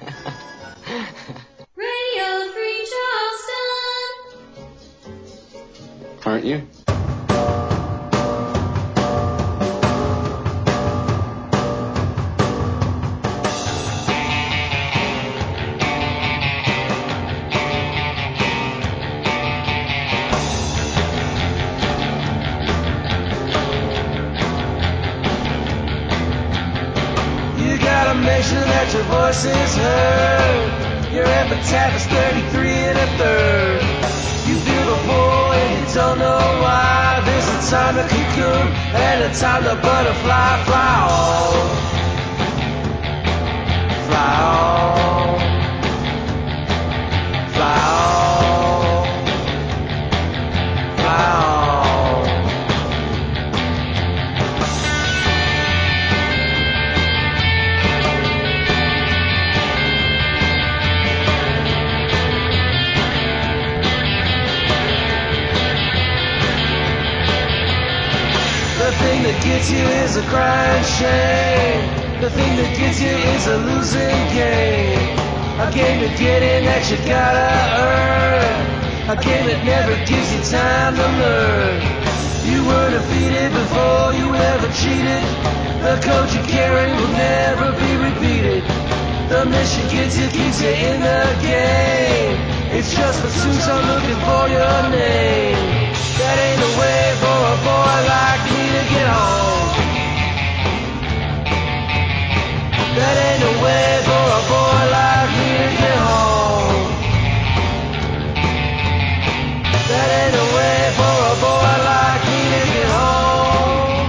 Radio Free Charleston. Aren't you? You gotta make sure that your voice is heard. Your epitaph is thirty-three and a third. You feel the pull and you don't know why. There's a time to cocoon and a time to butterfly. Fly on. Fly on. Fly on. Fly on. The thing that gets you is a crying shame. The thing that gets you is a losing game. A game to get in that you gotta earn. A game that never gives you time to learn. You were defeated before you ever cheated. The code you carry will never be repeated. The mission gets you, keeps you in the game. It's just pursuits, I'm looking for your name. That ain't the way for a boy like me to get home. That ain't the way for a boy like me to get home. That ain't the way for a boy like me to get home.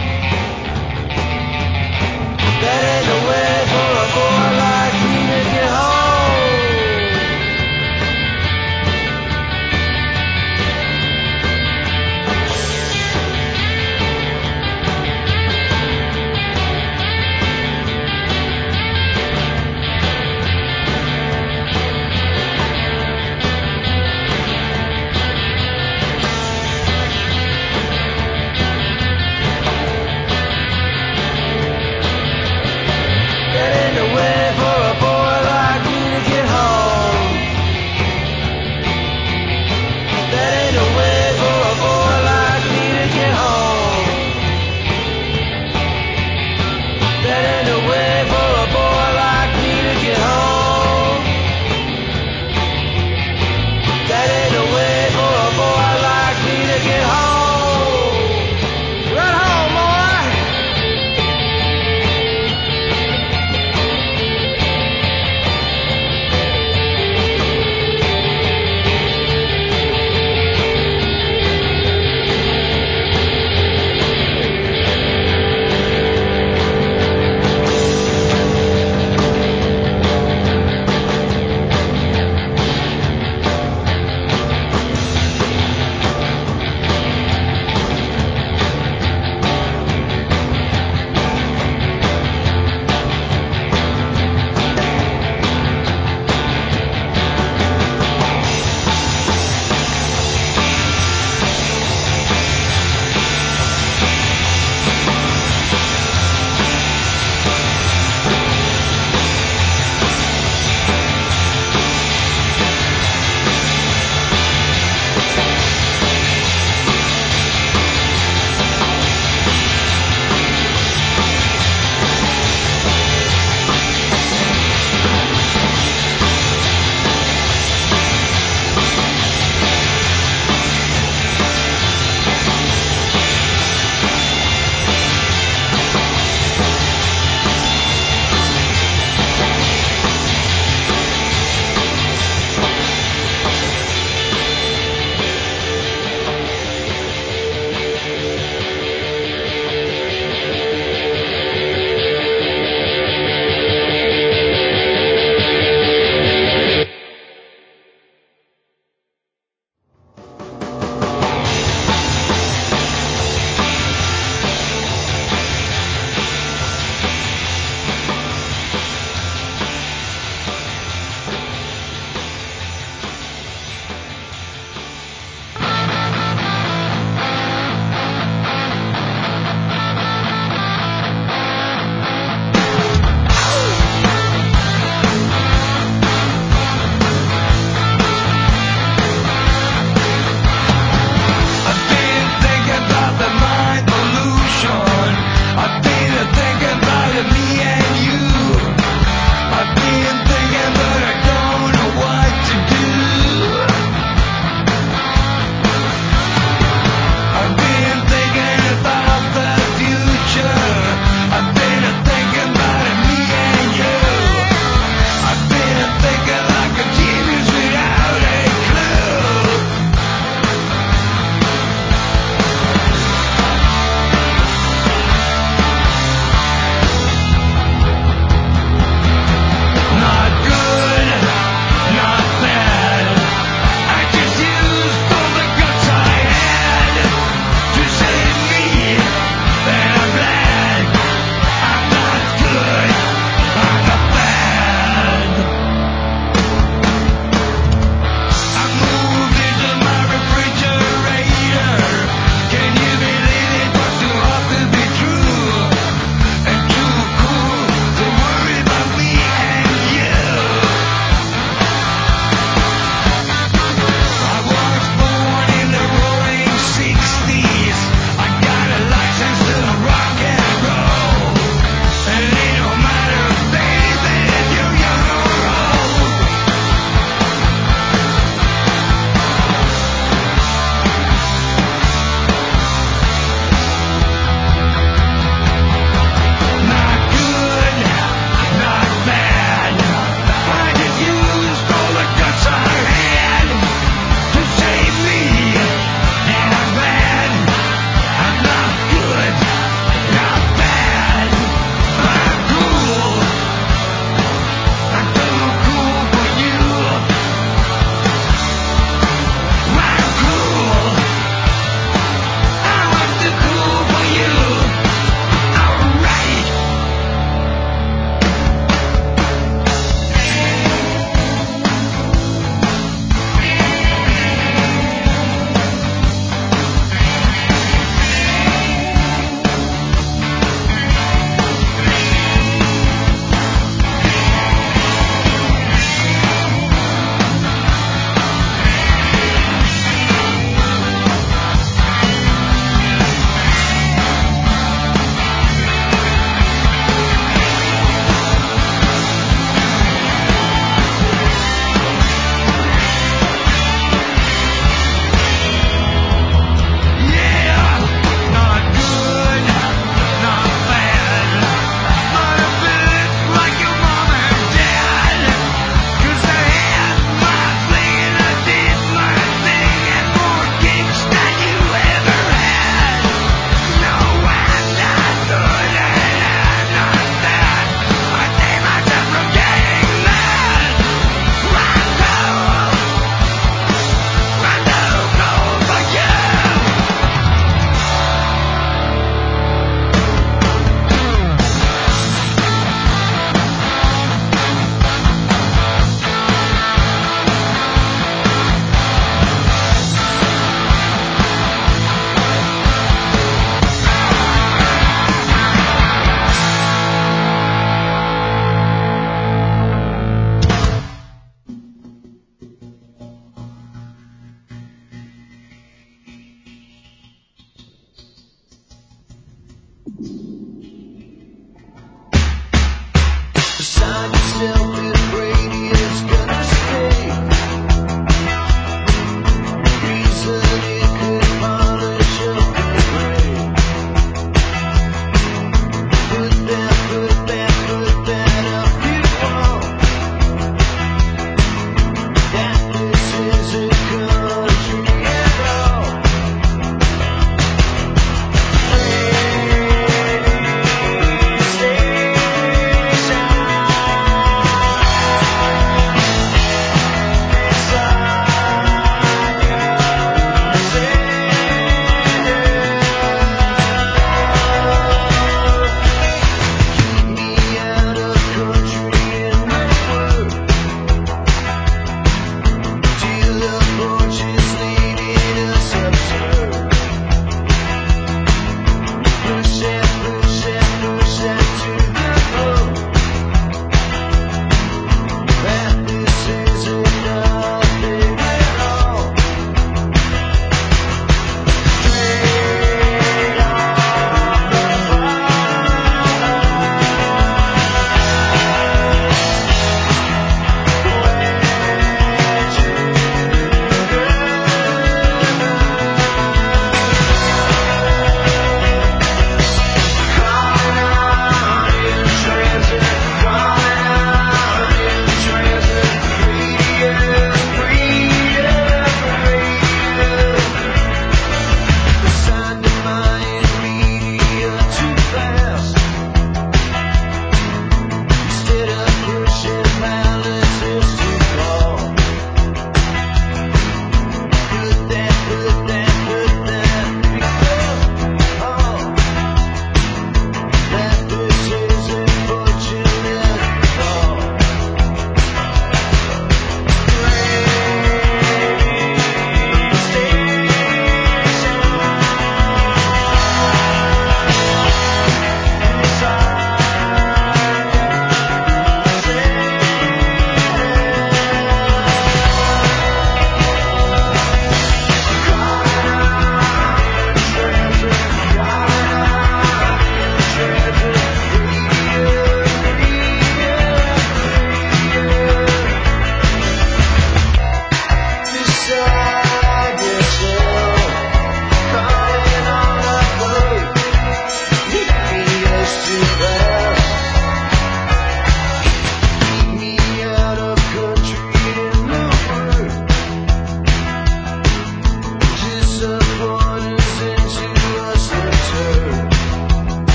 That ain't the way for a boy like me to get home.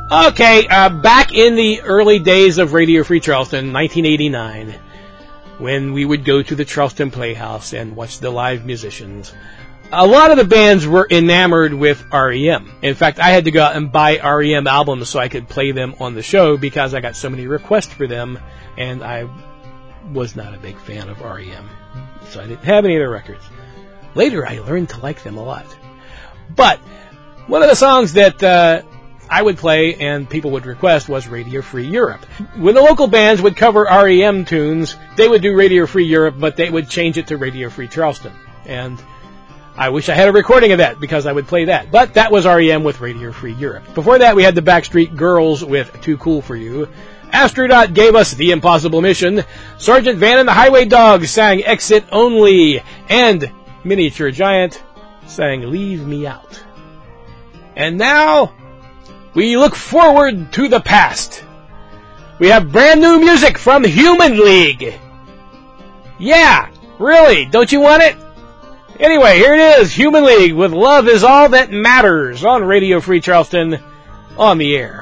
Okay, uh, back in the early days of Radio Free Charleston, nineteen eighty-nine, when we would go to the Charleston Playhouse and watch the live musicians, a lot of the bands were enamored with R E M. In fact, I had to go out and buy R E M albums so I could play them on the show because I got so many requests for them, and I was not a big fan of R E M, so I didn't have any of their records. Later, I learned to like them a lot. But one of the songs that uh, I would play and people would request was Radio Free Europe. When the local bands would cover R E M tunes, they would do Radio Free Europe, but they would change it to Radio Free Charleston. And I wish I had a recording of that because I would play that. But that was R E M with Radio Free Europe. Before that, we had the Backstreet Girls with Too Cool for You. Astronaut gave us The Impossible Mission. Sergeant Van and the Highway Dogs sang Exit Only. And Miniature Giant sang Leave Me Out. And now we look forward to the past. We have brand new music from Human League. Yeah, really, don't you want it? Anyway, here it is, Human League with Love Is All That Matters on Radio Free Charleston on the air.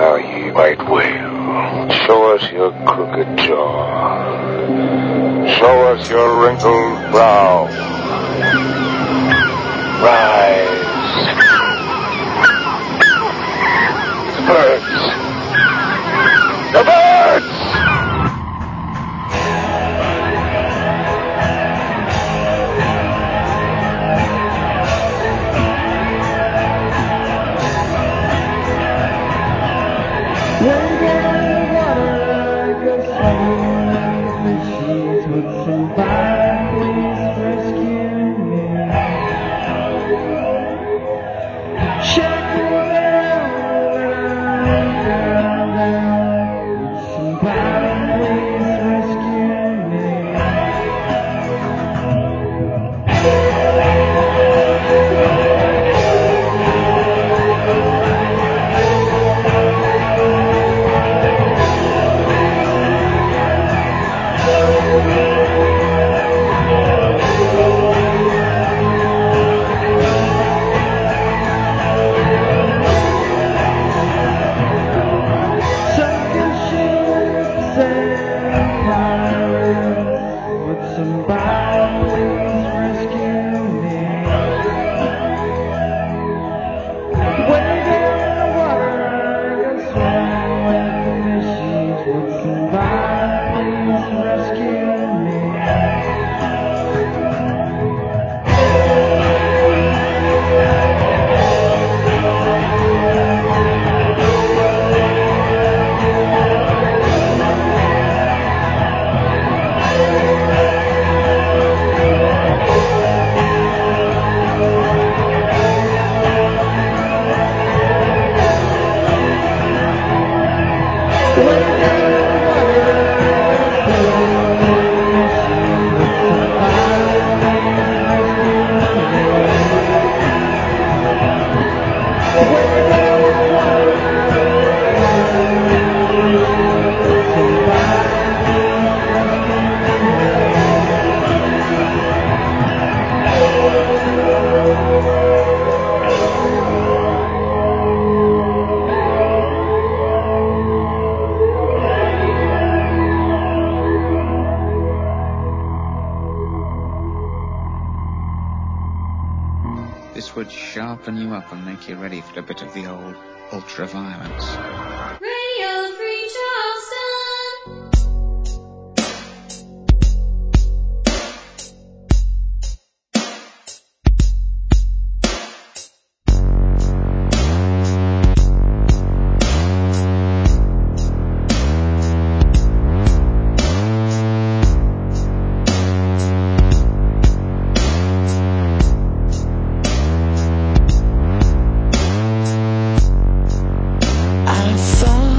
now, ye white whale. Show us your crooked jaw. Show us your wrinkled brow. Rise. The birds. The birds! This would sharpen you up and make you ready for a bit of the old ultra-violence. Radio Free Charleston. I thought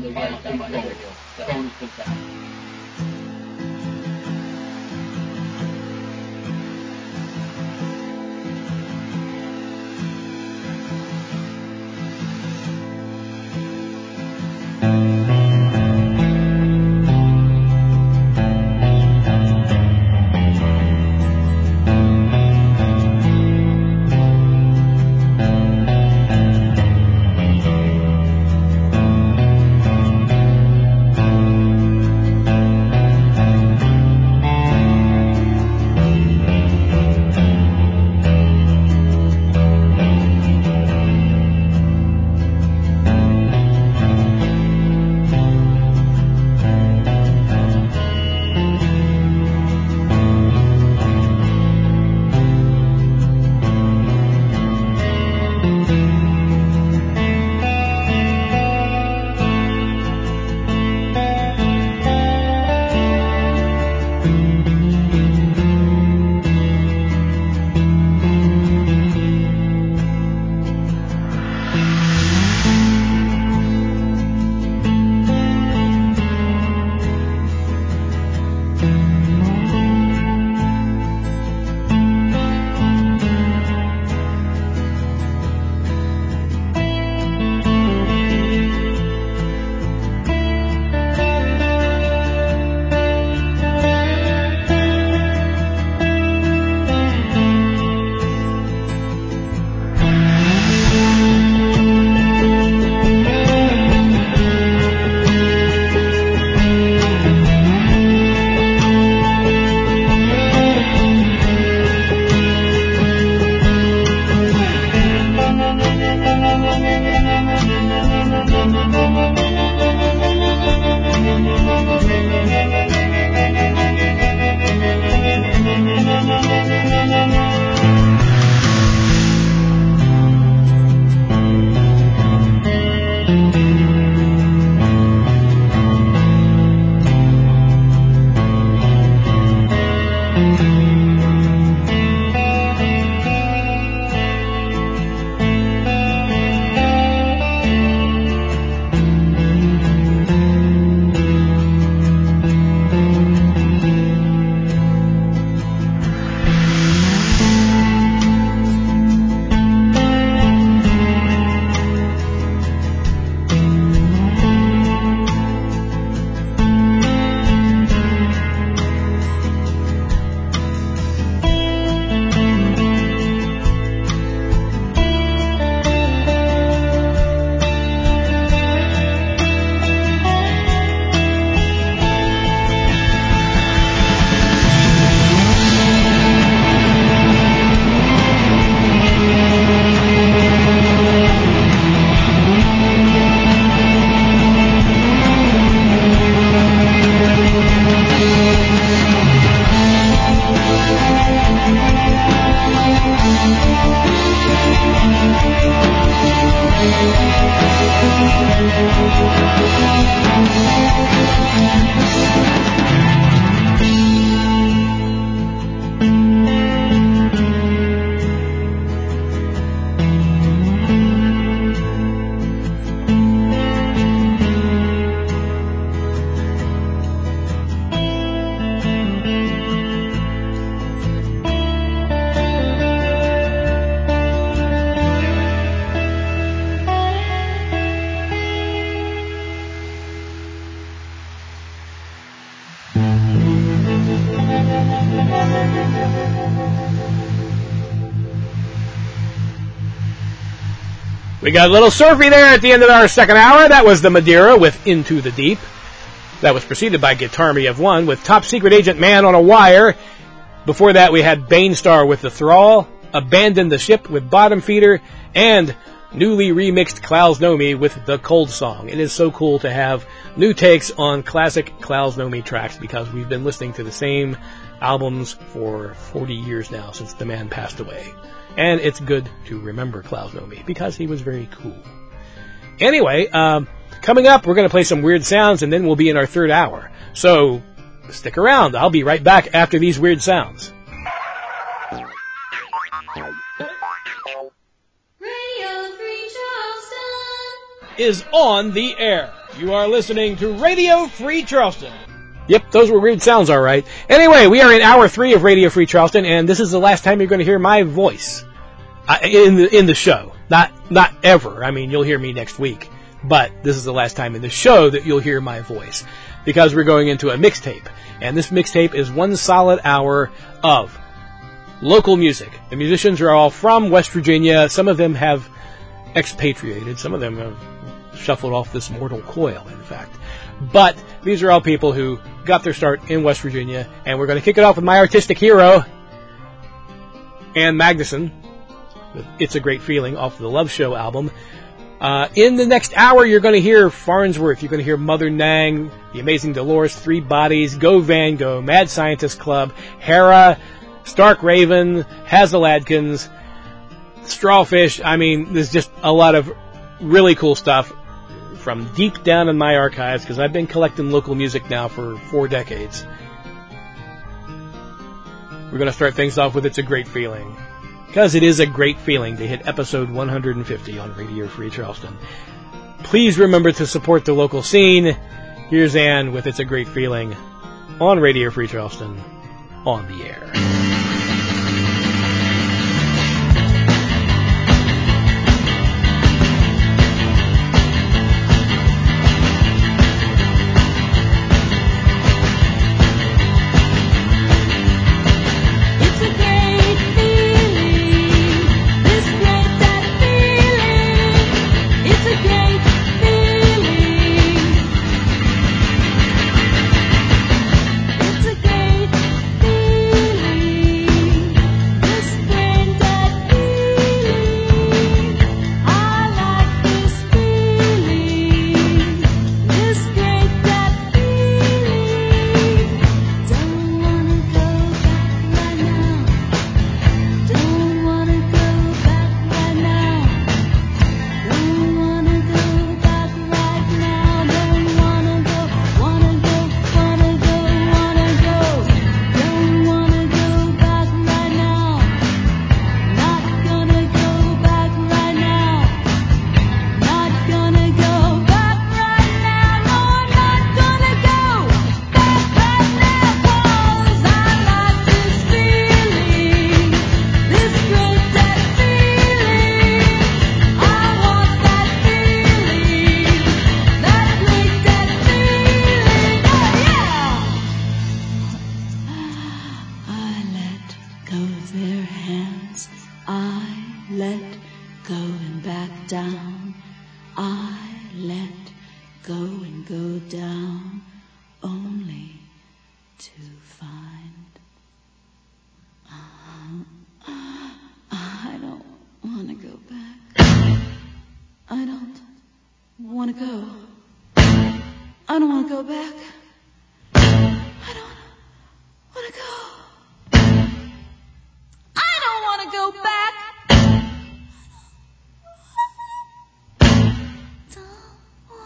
the West End Radio. Stones Possessed. We got a little surfy there at the end of our second hour. That was the Madeira with Into the Deep. That was preceded by Guitar Me of One with Top Secret Agent Man on a Wire. Before that, we had Banestar with The Thrall, Abandon the Ship with Bottom Feeder, and newly remixed Clouds Know Me with The Cold Song. It is so cool to have new takes on classic Clouds Know Me tracks because we've been listening to the same albums for forty years now since the man passed away. And it's good to remember Clouds Know Me because he was very cool. Anyway, um, coming up, we're going to play some weird sounds and then we'll be in our third hour. So stick around. I'll be right back after these weird sounds. Radio Free Charleston Is on the air. You are listening to Radio Free Charleston. Yep, those were weird sounds, all right. Anyway, we are in hour three of Radio Free Charleston, and this is the last time you're going to hear my voice uh, in the in the show. Not not ever. I mean, you'll hear me next week, but this is the last time in the show that you'll hear my voice, because we're going into a mixtape, and this mixtape is one solid hour of local music. The musicians are all from West Virginia. Some of them have expatriated. Some of them have shuffled off this mortal coil, in fact. But these are all people who got their start in West Virginia, and we're going to kick it off with my artistic hero, Ann Magnuson, with It's a Great Feeling off the Love Show album. Uh, in the next hour, you're going to hear Farnsworth, you're going to hear Mother Nang, The Amazing Dolores, Three Bodies, Go Van Gogh, Mad Scientist Club, Hera, Stark Raven, Hazel Adkins, Strawfish. I mean, there's just a lot of really cool stuff from deep down in my archives, because I've been collecting local music now for four decades. We're going to start things off with It's a Great Feeling, because it is a great feeling to hit episode one hundred fifty on Radio Free Charleston. Please remember to support the local scene. Here's Ann with It's a Great Feeling on Radio Free Charleston on the air.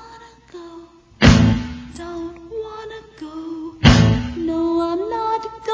Don't wanna go. No, I'm not going.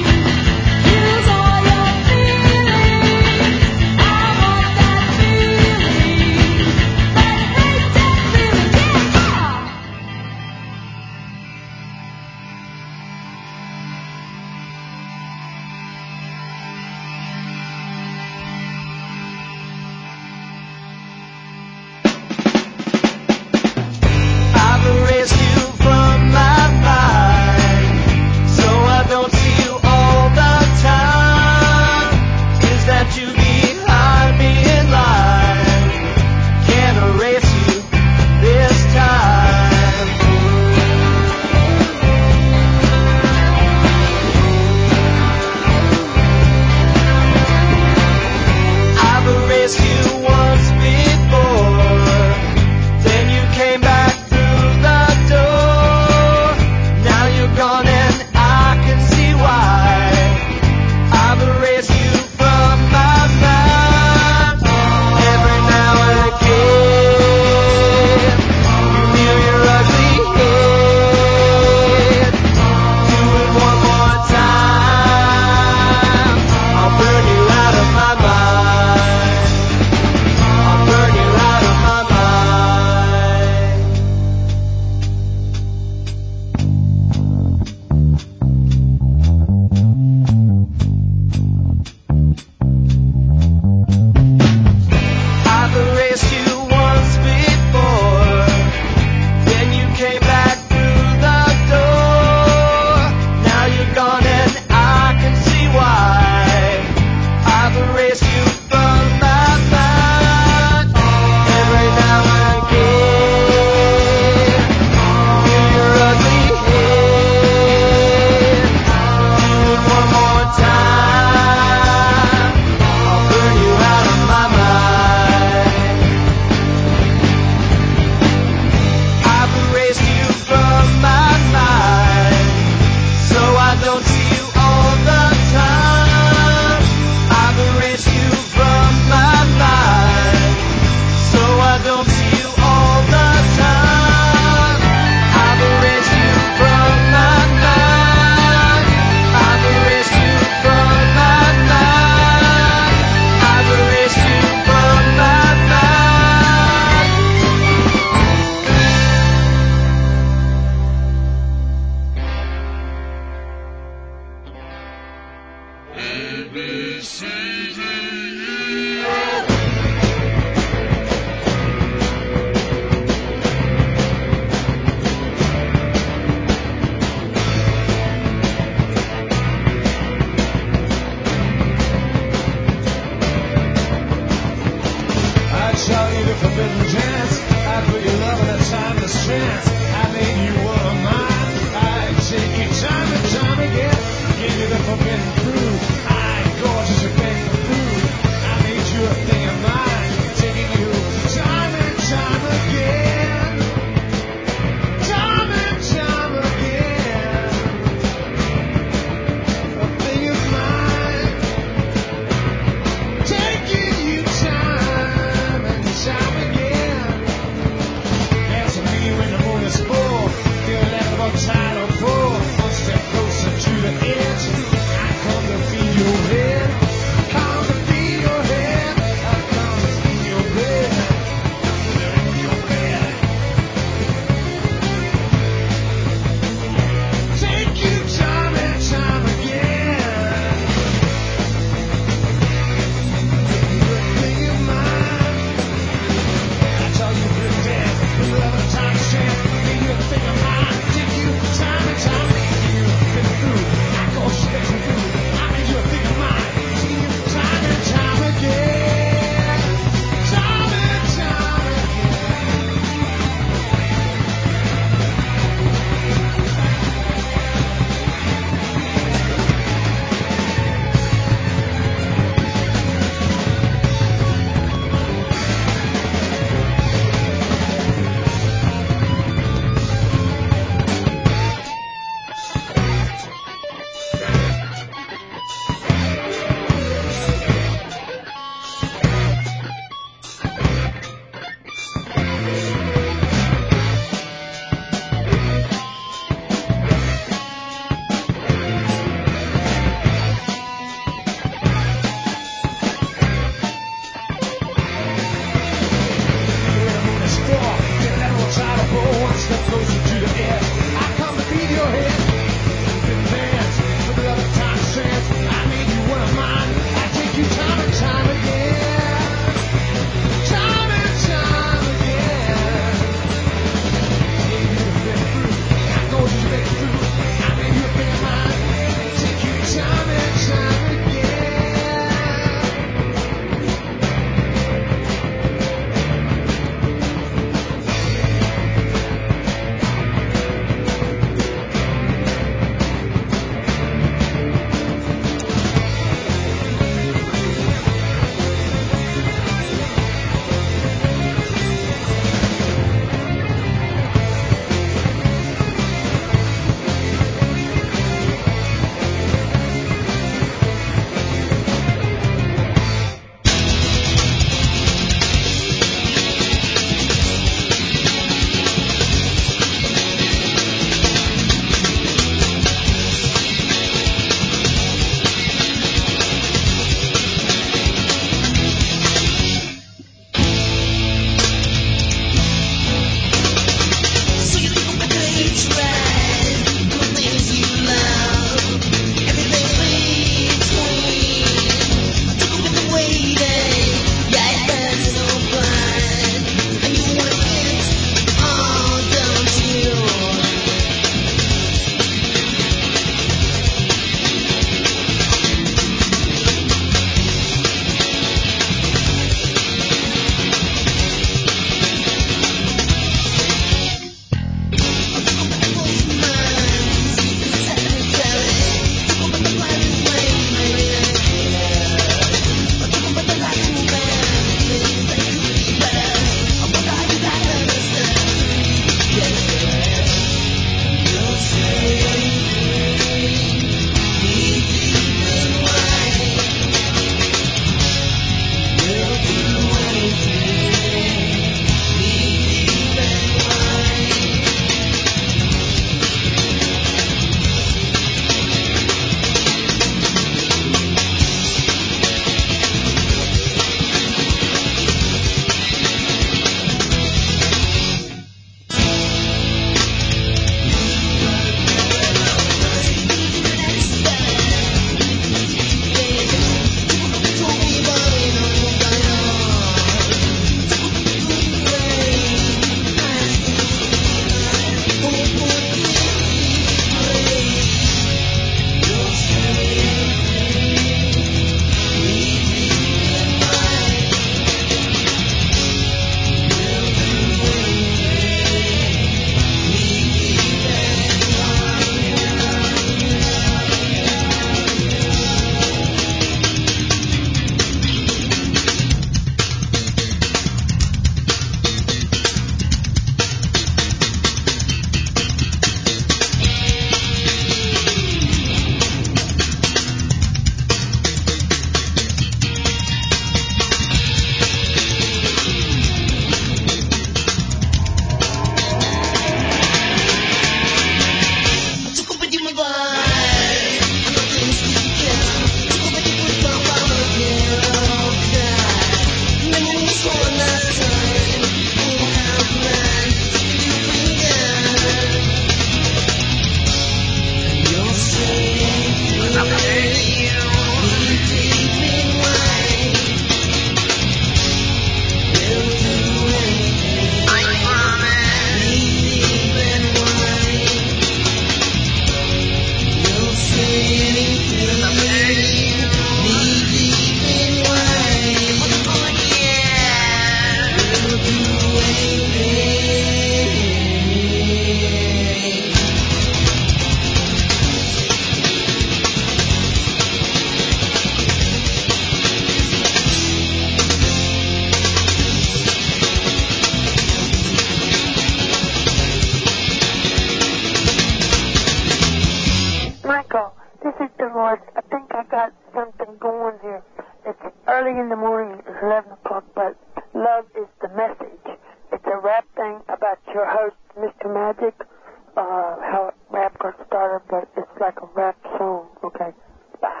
to Magic, uh, how rap got started, but it's like a rap song. Okay, bye.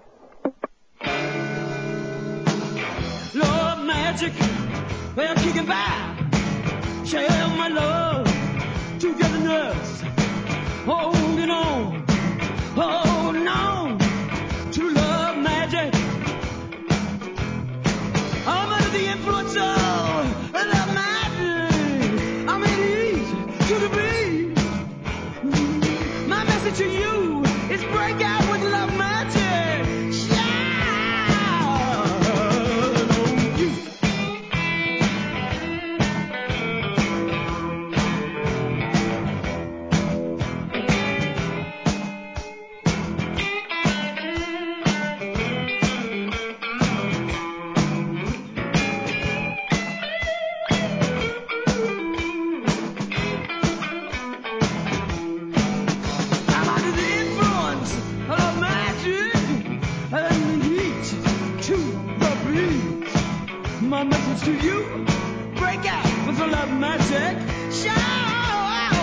Love magic, well, kicking back. Share my love, togetherness, holding on, holding on to love magic. I'm under the influence of love magic. I'm in ease to the beat. My message to you is break out with love magic. Shine on you. I'm under the influence of magic and the heat to the beat. My message to you, break out with the love magic. Shout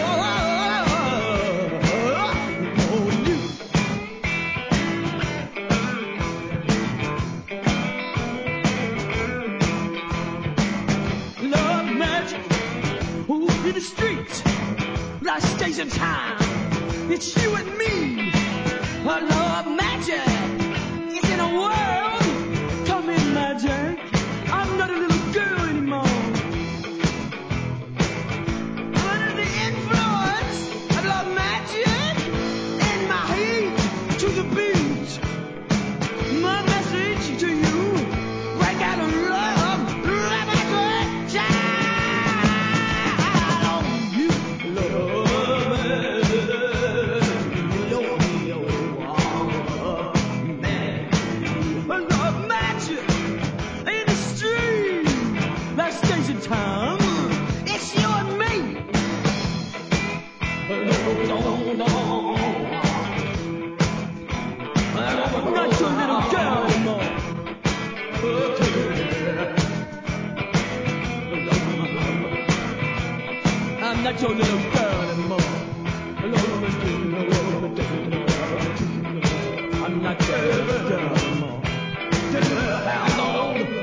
on you. Love magic, who in the streets, last days in time. It's you and me. Our love magic is in a world. Come in, magic. I'm not a little girl anymore. Under the influence of love magic and my heat to the beat. My message to you, break out of love, love magic, shine on you, love magic. Love magic in the street. Last days in time. It's you and me. No, no, no. I'm not your little girl anymore. I'm not your little girl anymore. I'm not your little girl anymore. Hello.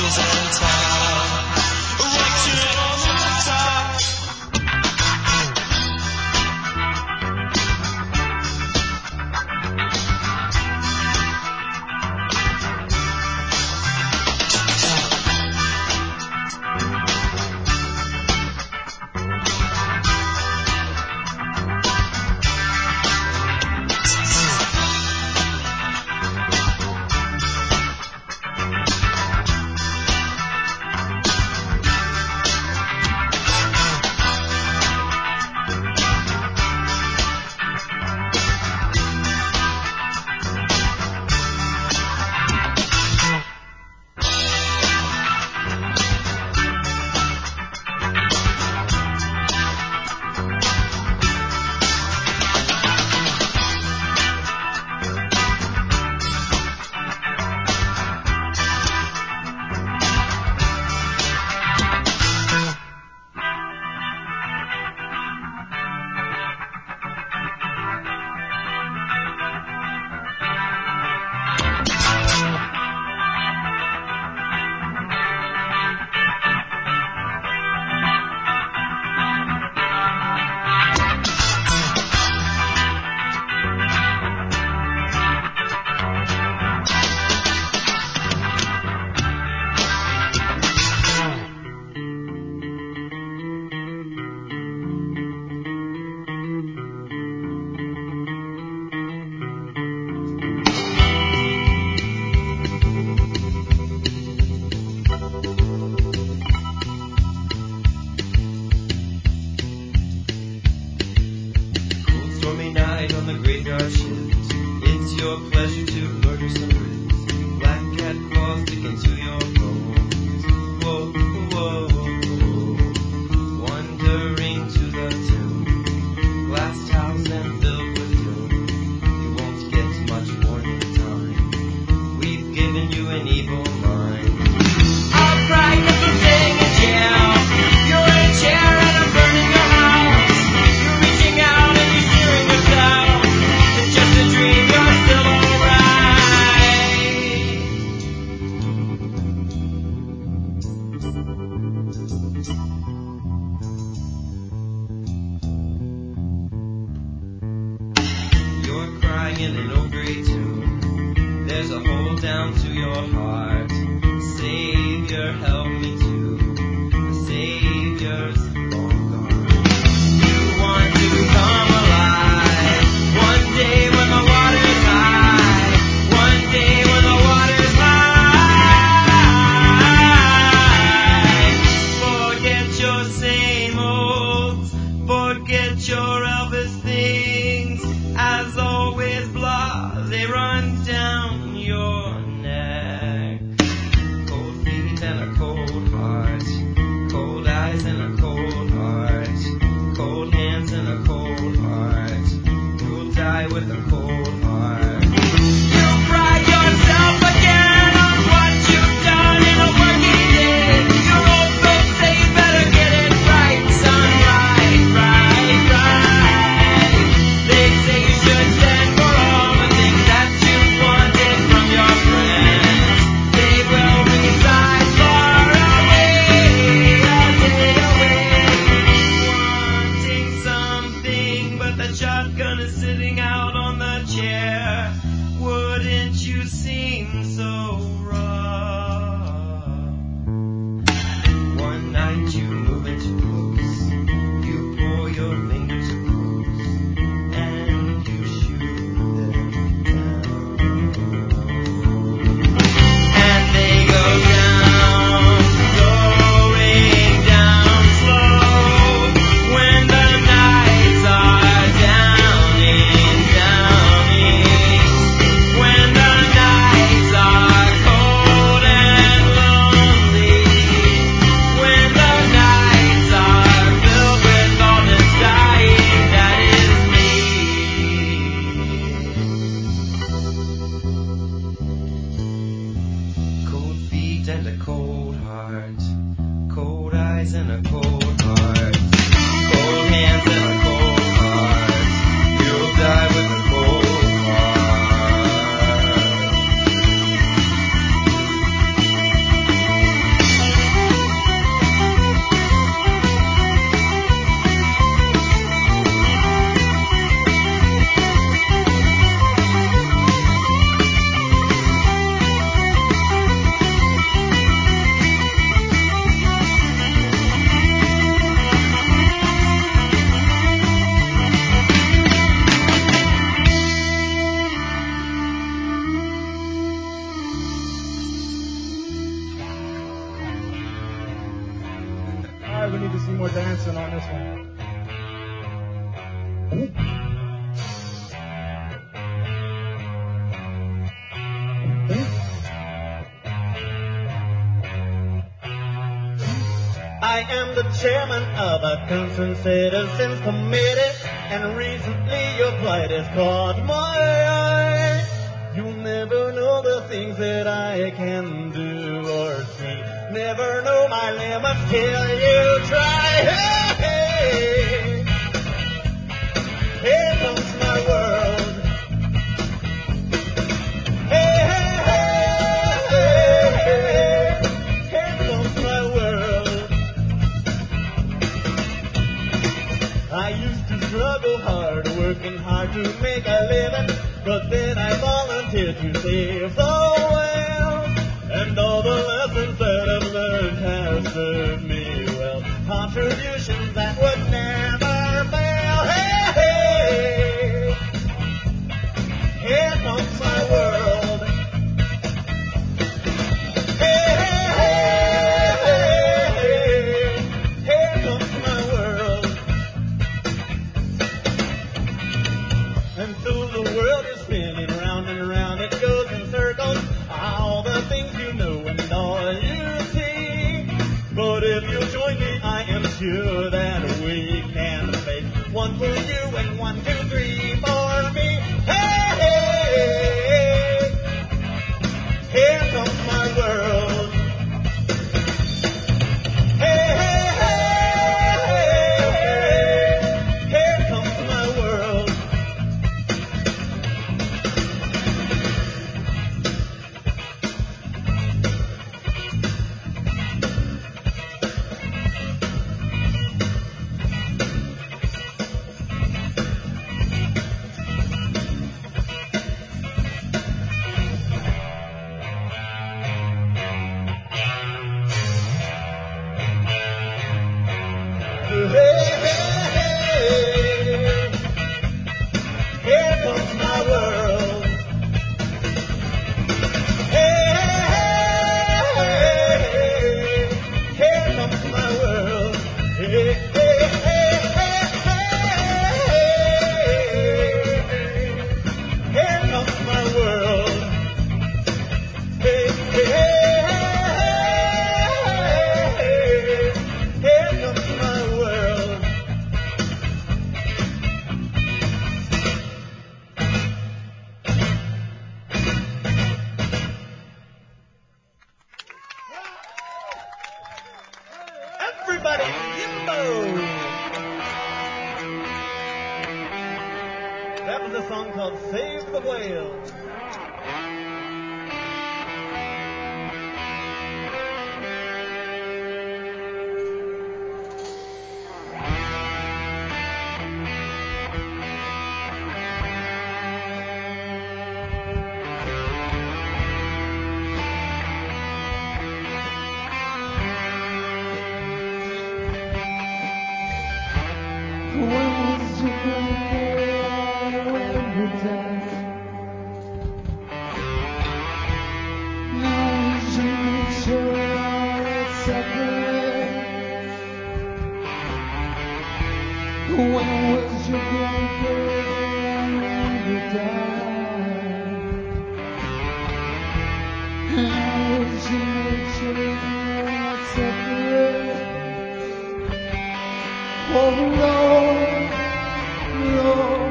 in town. Watching on the top. dancing on this one. I am the chairman of a concerned citizens committee, and recently your plight has caught my eye. You'll never know the things that I can do or see. Never know my limits till you try. Hey, hey. Here comes my world. Hey, hey, hey, hey, hey. Here comes my world. I used to struggle hard, working hard to make a living, but then I volunteered to save the world. And all the lessons that I've learned have served me well. Contributions that would never fail. Hey, hey. Here comes my world. Hey, hey, hey, hey. Here comes my world. And so the world is spinning round and round, it goes in circles, all the things you know and all you see. But if you join me, I am sure that we can make one for you and one, two, three for me. Hey, hey, here comes my world. Hey, hey, hey, here comes my world. Here comes my world. Hey, hey, hey, here comes my world. Hey, hey, hey, hey, hey, here comes my world. Hey, hey, hey, here comes my world. Everybody, yimbo! That was a song called Save the Whale. When was your grandpa when you died? How was you make sure you're not separate? Oh Lord, Lord,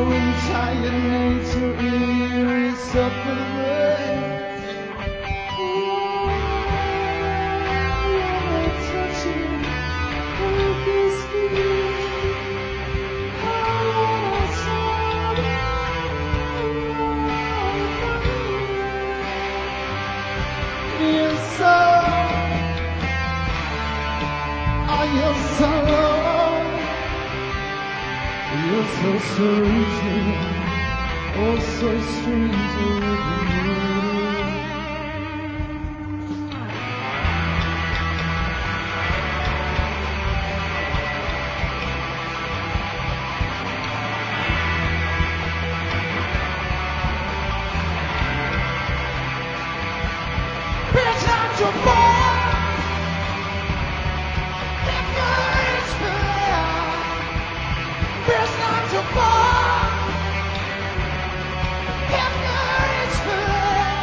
your entire nature irresolvable. You're so alone. You're so strangely, oh so strangely Bitch, I'm your boy. It's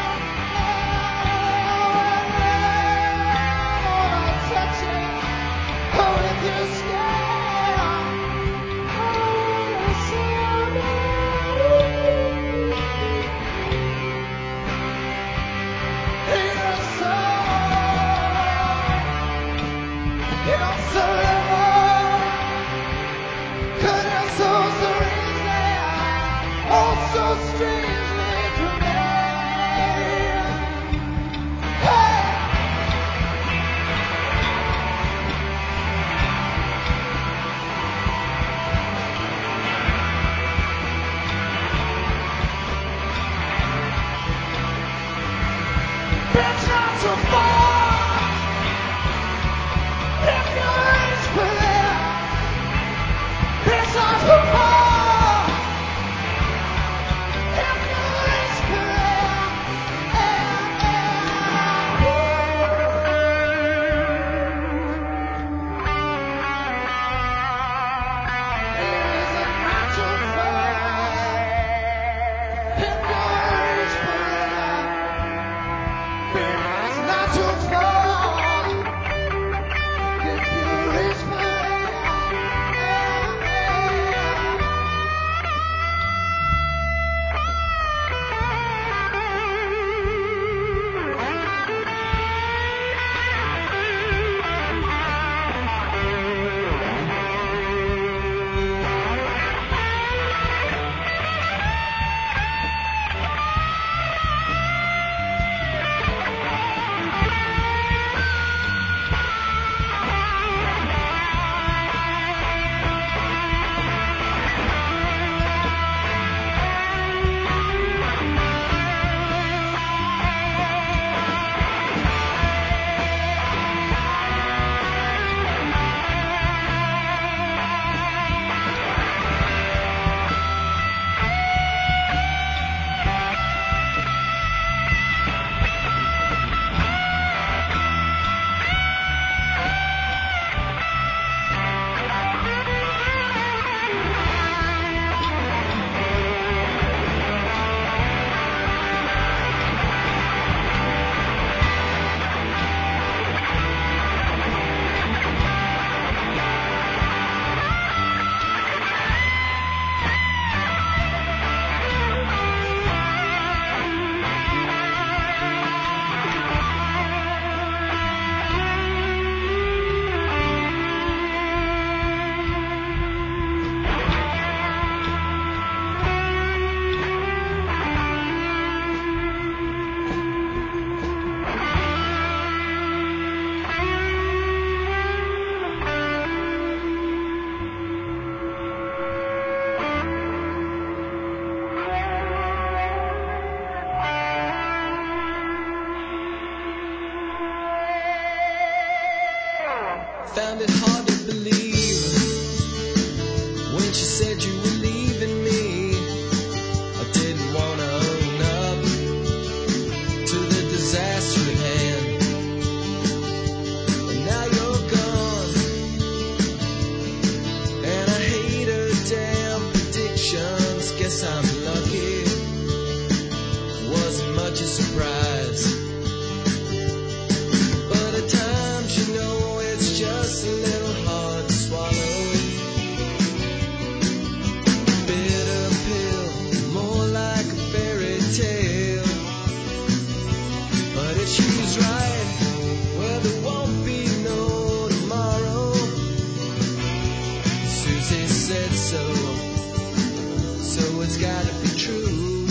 gotta be true.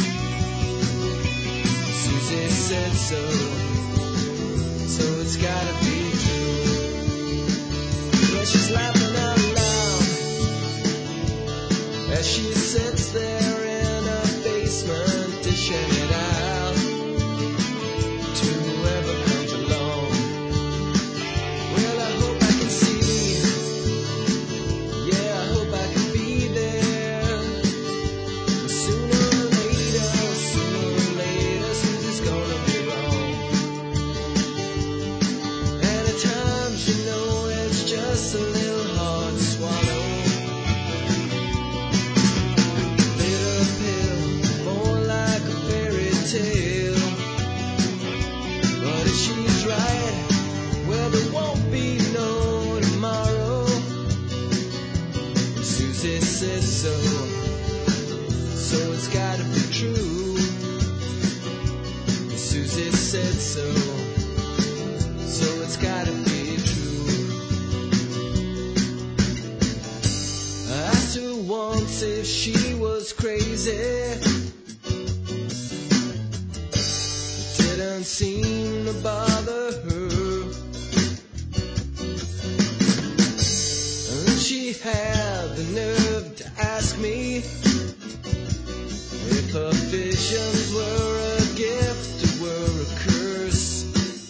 Susie said so, so it's gotta be true. Well, she's laughing out loud as she sits there in a basement dishing it out to whoever comes along. Well, I hope I can see, yeah, I hope I can be there. But sooner or later, sooner or later, Susie's gonna be wrong. And at times, you know, it's just a little hard to swallow. Bitter pill, more like a fairy tale. But if she's right, well, there won't be no tomorrow. Susie said so, so it's gotta be true. Susie said so, so it's gotta be true. I asked her once if she was crazy. It didn't seem to bother her. And then she had the nerve to ask me if her visions were a gift or were a curse.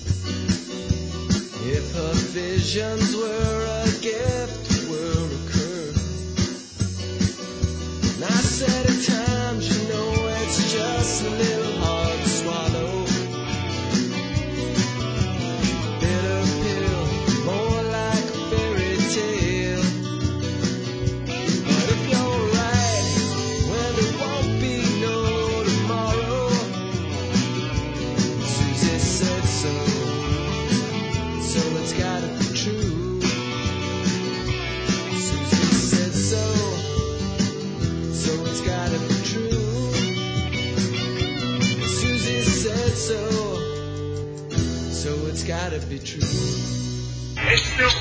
If her visions were a gift or were a curse. And I said at times, you know, it's just a little hard to swallow. Bitter pill, more like a fairy tale. But if you're right, well, there won't be no tomorrow. Susie said so, so it's gotta be true. Susie said so, so it's gotta be true. Susie said so, so it's gotta be true. It's still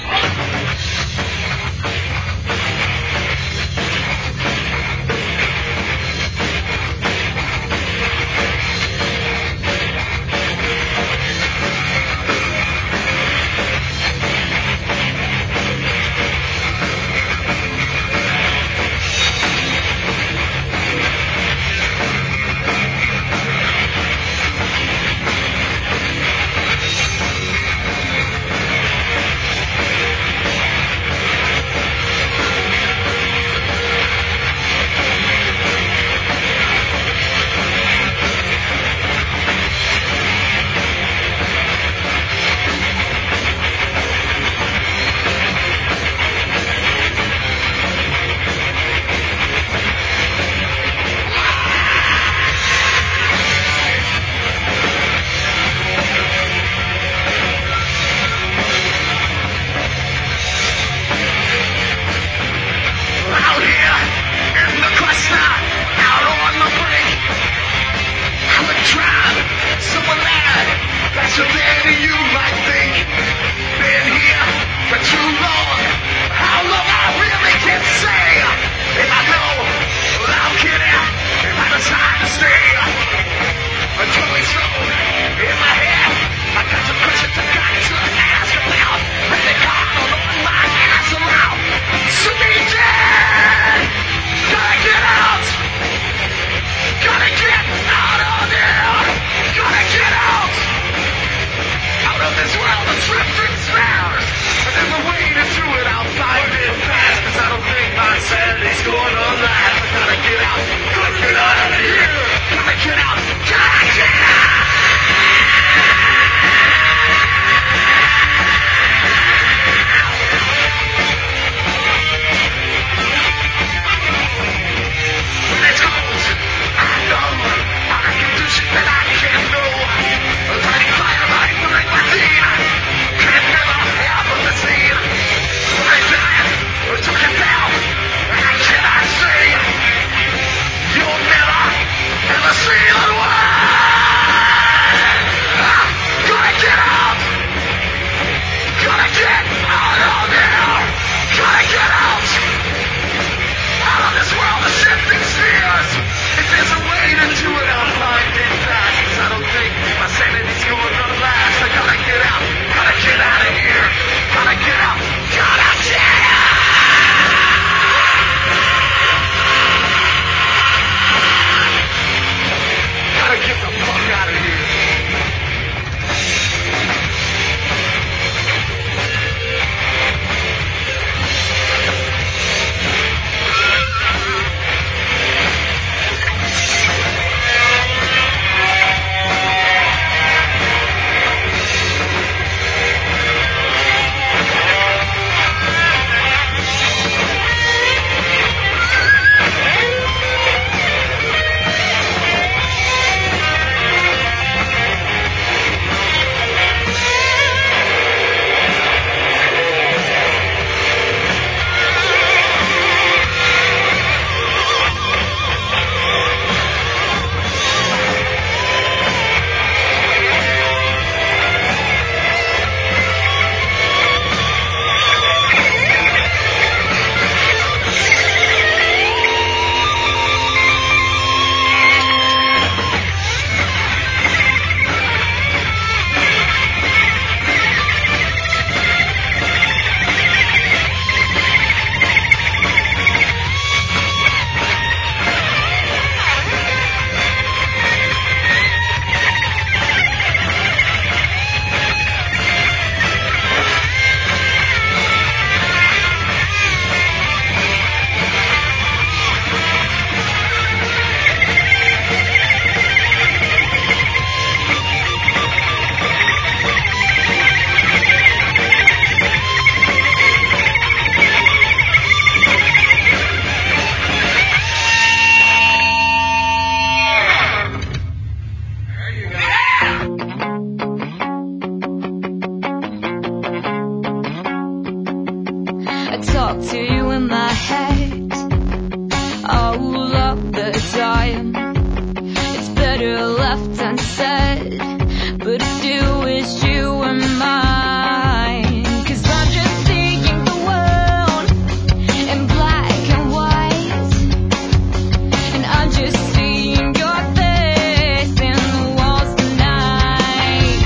time. It's better left unsaid, but I still wish you were mine. 'Cause I'm just seeing the world in black and white, and I'm just seeing your face in the walls tonight.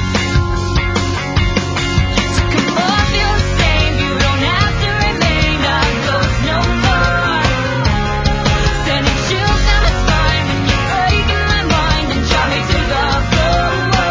So come on, feel the same. You don't have to remain our close no more. Sending chills down my spine when you're breaking my mind and drive me to the floor.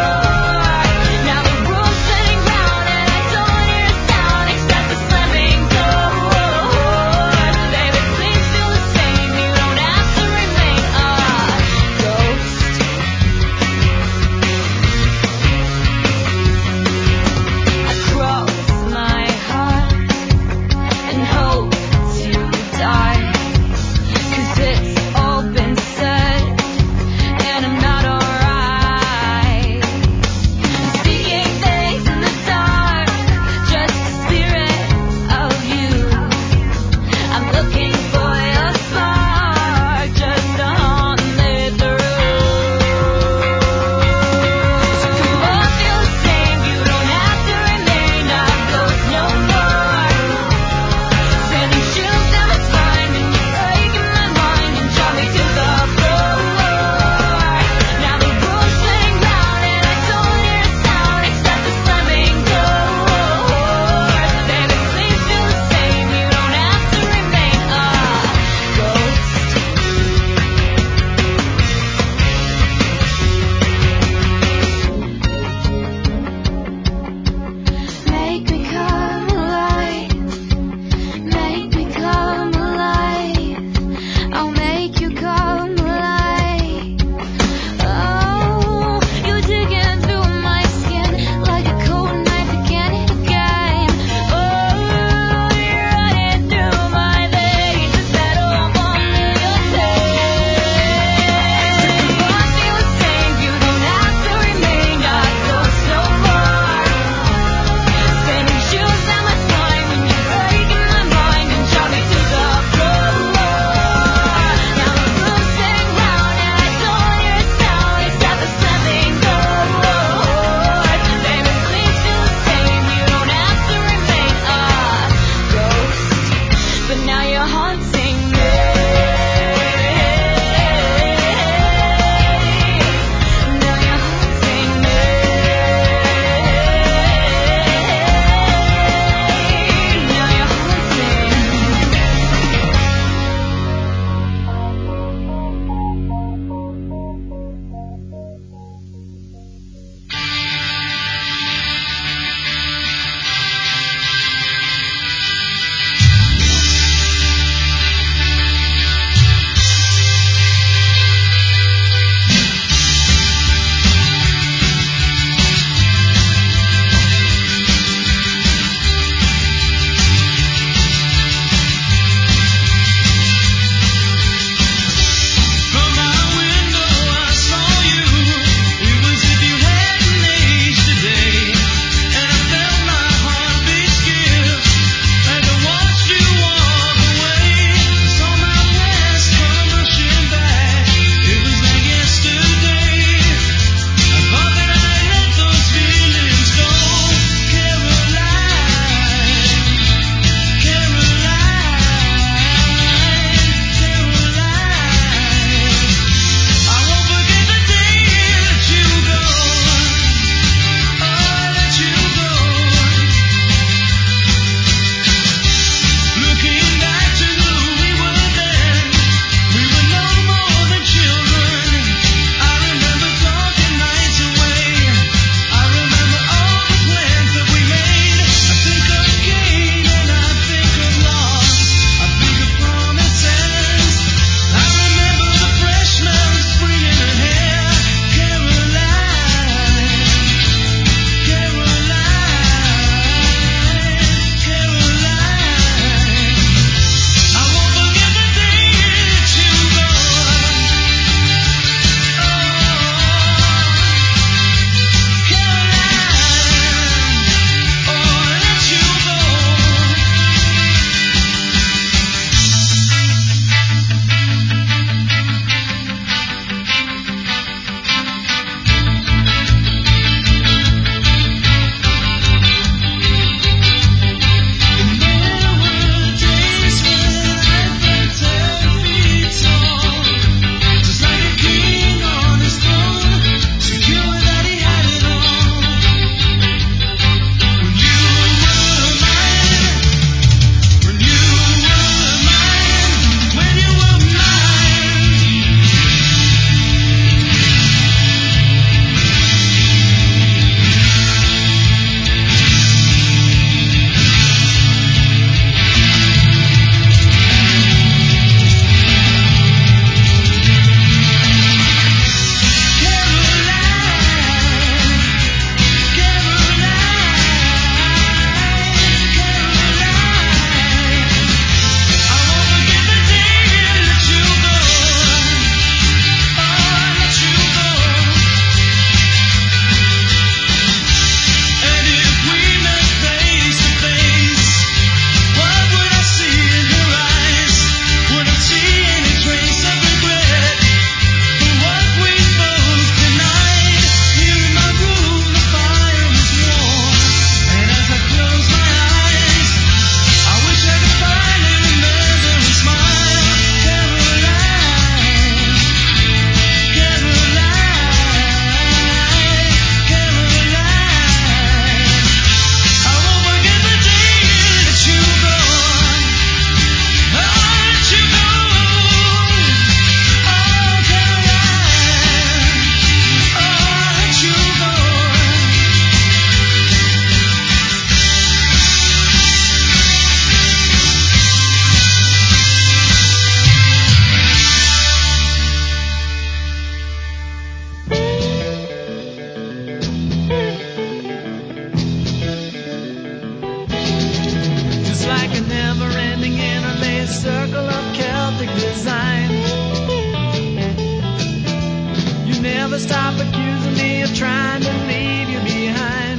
never stop accusing me of trying to leave you behind.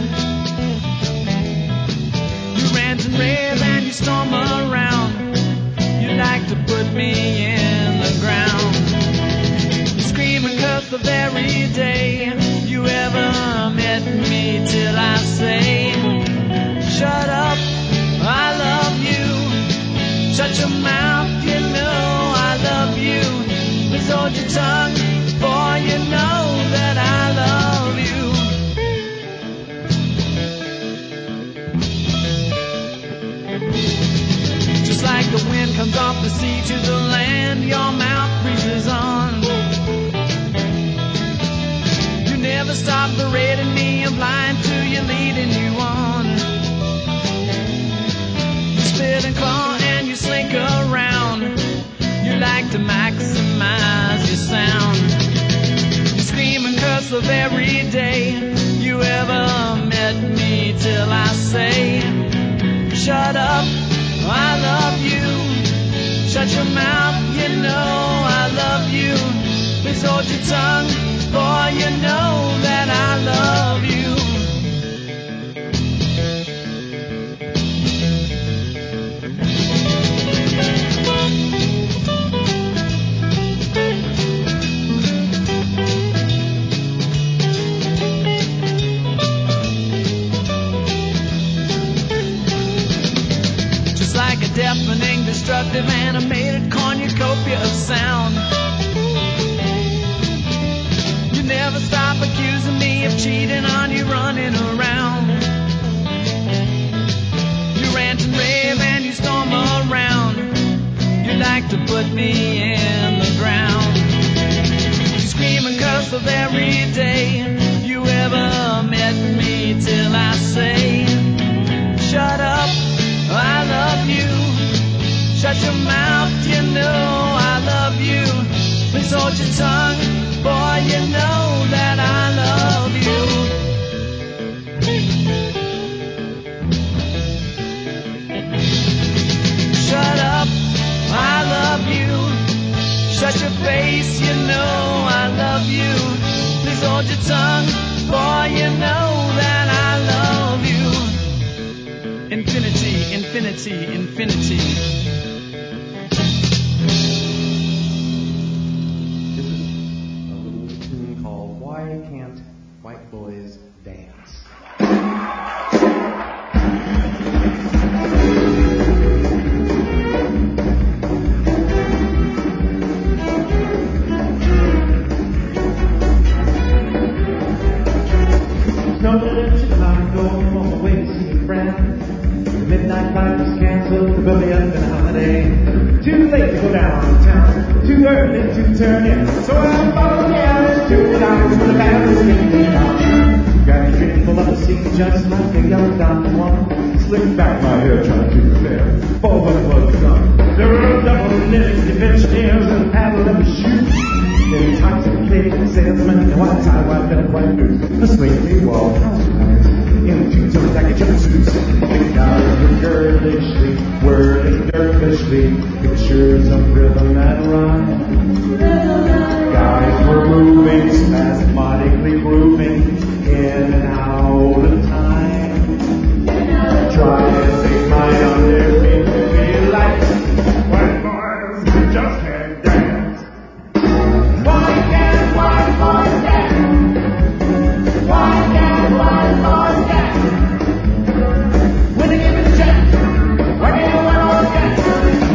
You rant and rave and you storm around. You like to put me in the ground. You scream and curse the very day you ever met me, till I say, shut up, I love you. Shut your mouth, you know I love you. Please hold your tongue, boy, you know that I love you. Just like the wind comes off the sea to the land, your mouth reaches on. You never stop berating me, I'm blind to you, leading you on. You spit and claw and you slink around. You like to maximize your sound. You scream and curse the very day you ever met me, till I say, shut up, I love you. Shut your mouth, you know I love you. Please hold your tongue, boy, you know that I love you. Just like a deafening, destructive, animated cornucopia of sound. You never stop accusing me of cheating on you, running around. You rant and rave and you storm around. You like to put me in the ground. You scream and curse the very day you ever met me, till I say, shut up, I love you. Shut your mouth, you know I love you. Please hold your tongue, boy, you know that I love you. Shut up, I love you. Shut your face, you know I love you. Please hold your tongue, boy, you know that I love you. Infinity, infinity, infinity. Why Can't White Boys Dance? Snowed in Chicago on the way to see a friend. The midnight flight was canceled, the belly up in a holiday. Too late to go downtown, too early to turn in. So I followed the hours to the docks where the band was getting me out. Got a drink full of a seat just like a young Don Juan. Slicked back my hair trying to prepare for what was done. There were double-knitted conventioners and a paddle of a shoe. Intoxicated salesmen in white tie, white belt, white boots. A slightly walled housewives in two-tone jacket jumpsuits. The guys were girlishly, whirling dervishly, pictures of rhythm and rhyme. Guys were moving, spasmodically grooving, in and out of time. Try as they might on their feet to be like white boys who just can't dance. Why can't white boys dance? Why can't white boys dance? When they give it a chance, why can't white boys dance?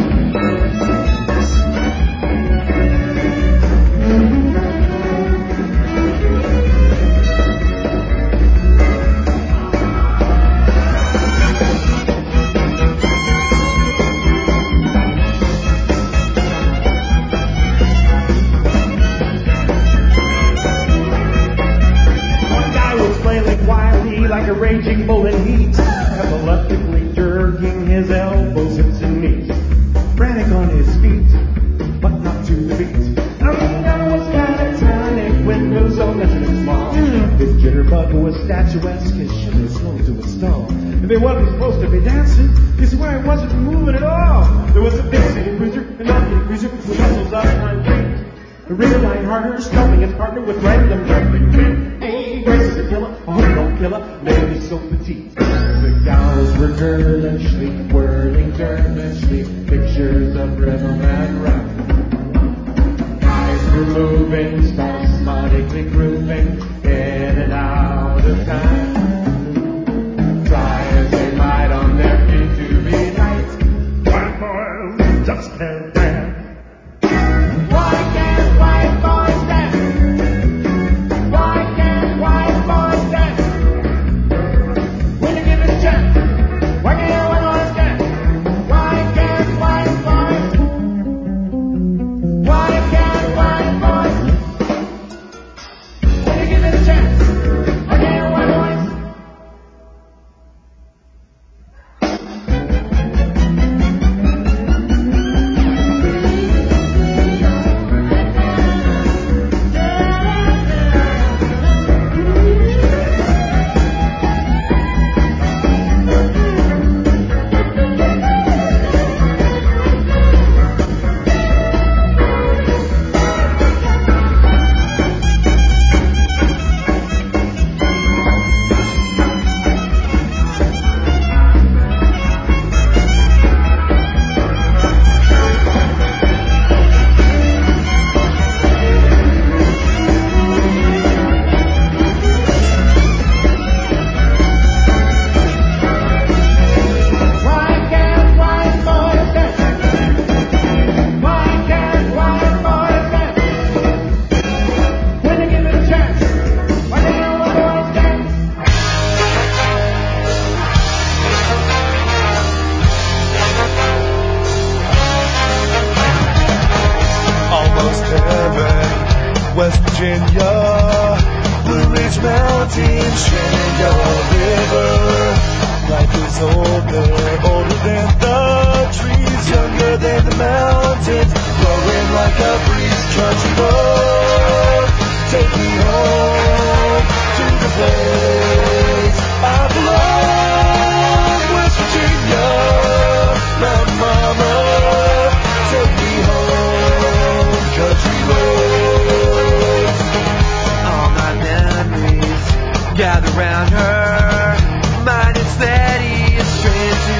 Like a raging bull in heat, epileptically jerking his elbows, hips and knees, frantic on his feet, but not to the beat. I mean, that was catatonic, windows open and small. The jitterbug was statuesque, his shimmy slow to a stall. If he wasn't supposed to be dancing, you swear he wasn't moving at all. There was a big city cruiser, an ugly cruiser, with muscles up behind feet. Real Lighthearted, strumming his partner with random juggling men. Hey, Grace is a killer, I hope you don't kill her, lady so petite. The gals were girlishly, whirling girlishly, pictures of rhythm and rhyme. Eyes were moving, spasmodically grooving, in and out of time. Try as they might on their feet to be light. White boys just can't dance. Why can't white boys dance? Why can't white boys dance? When you give it a chance, why can't white boys dance? Why can't white boys? Why can't white boys? When you give it a chance, why can't white boys?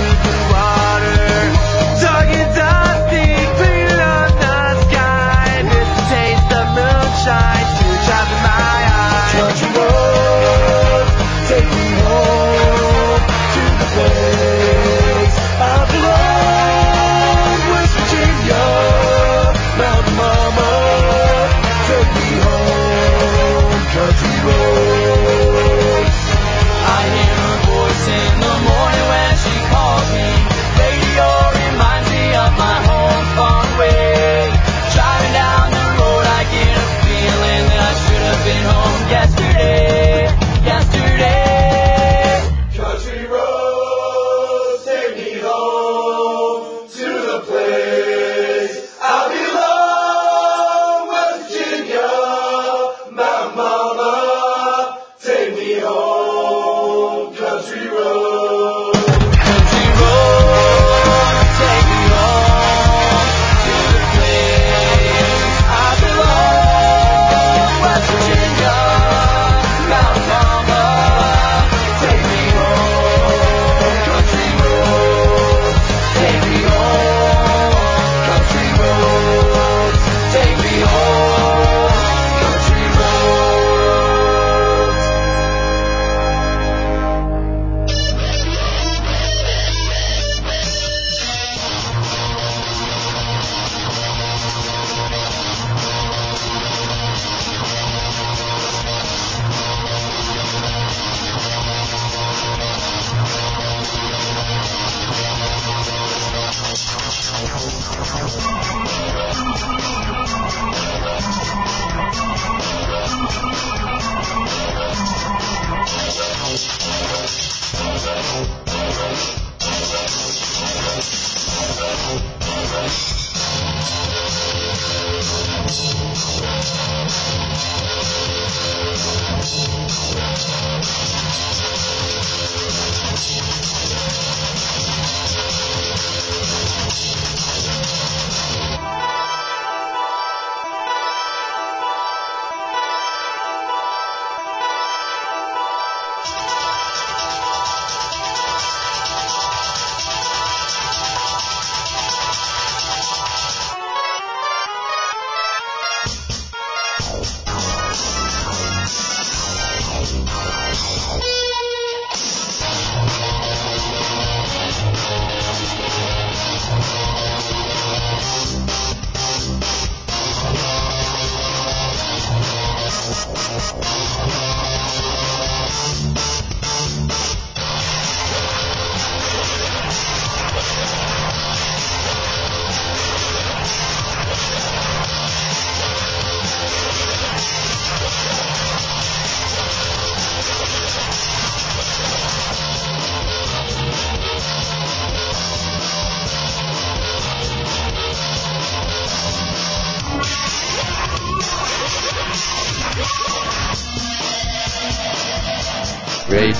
Talking, talking, clear on the sky.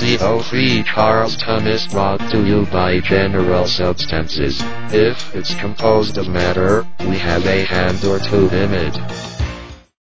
Radio Free Charleston is brought to you by General Substances. If it's composed of matter, we have a hand or two in it.